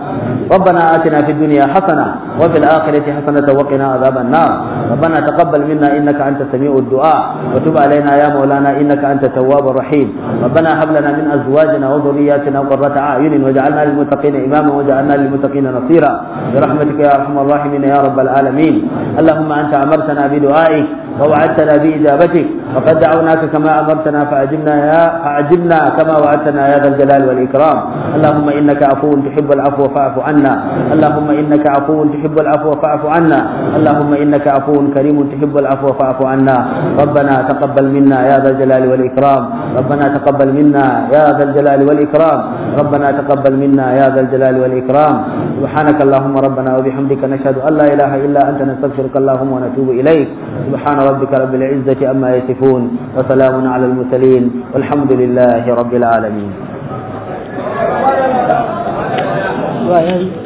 ربنا آتنا في الدنيا حسنة وفي الآخرة حسنة وقنا عذاب النار ربنا تقبل منا إنك أنت سميع الدعاء وتب علينا يا مولانا إنك أنت التواب الرحيم ربنا هب لنا من أزواجنا وذرياتنا قرة أعين واجعلنا للمتقين إماما واجعلنا للمتقين نصيرا برحمتك يا أرحم الراحمين يا رب العالمين اللهم أنت أمرتنا بدعائك ووعدتنا بإجابتك وقد دعوناك كما أمرتنا فأجبنا كما وعدتنا يا ذا الجلال والإكرام اللهم إنك عفو تحب العفو فاعف عنا اللهم إنك عفو تحب العفو فاعف عنا اللهم إنك عفو كريم تحب العفو فاعف عنا ربنا تقبل منا يا ذا الجلال والإكرام ربنا تقبل منا يا ذا الجلال والإكرام ربنا تقبل منا يا ذا الجلال والإكرام سبحانك اللهم ربنا وبحمدك نشهد أن لا إله إلا أنت نستغفرك اللهم ونتوب إليك سبحان ربك رب العزة أما يصفون وسلام على المرسلين والحمد لله رب العالمين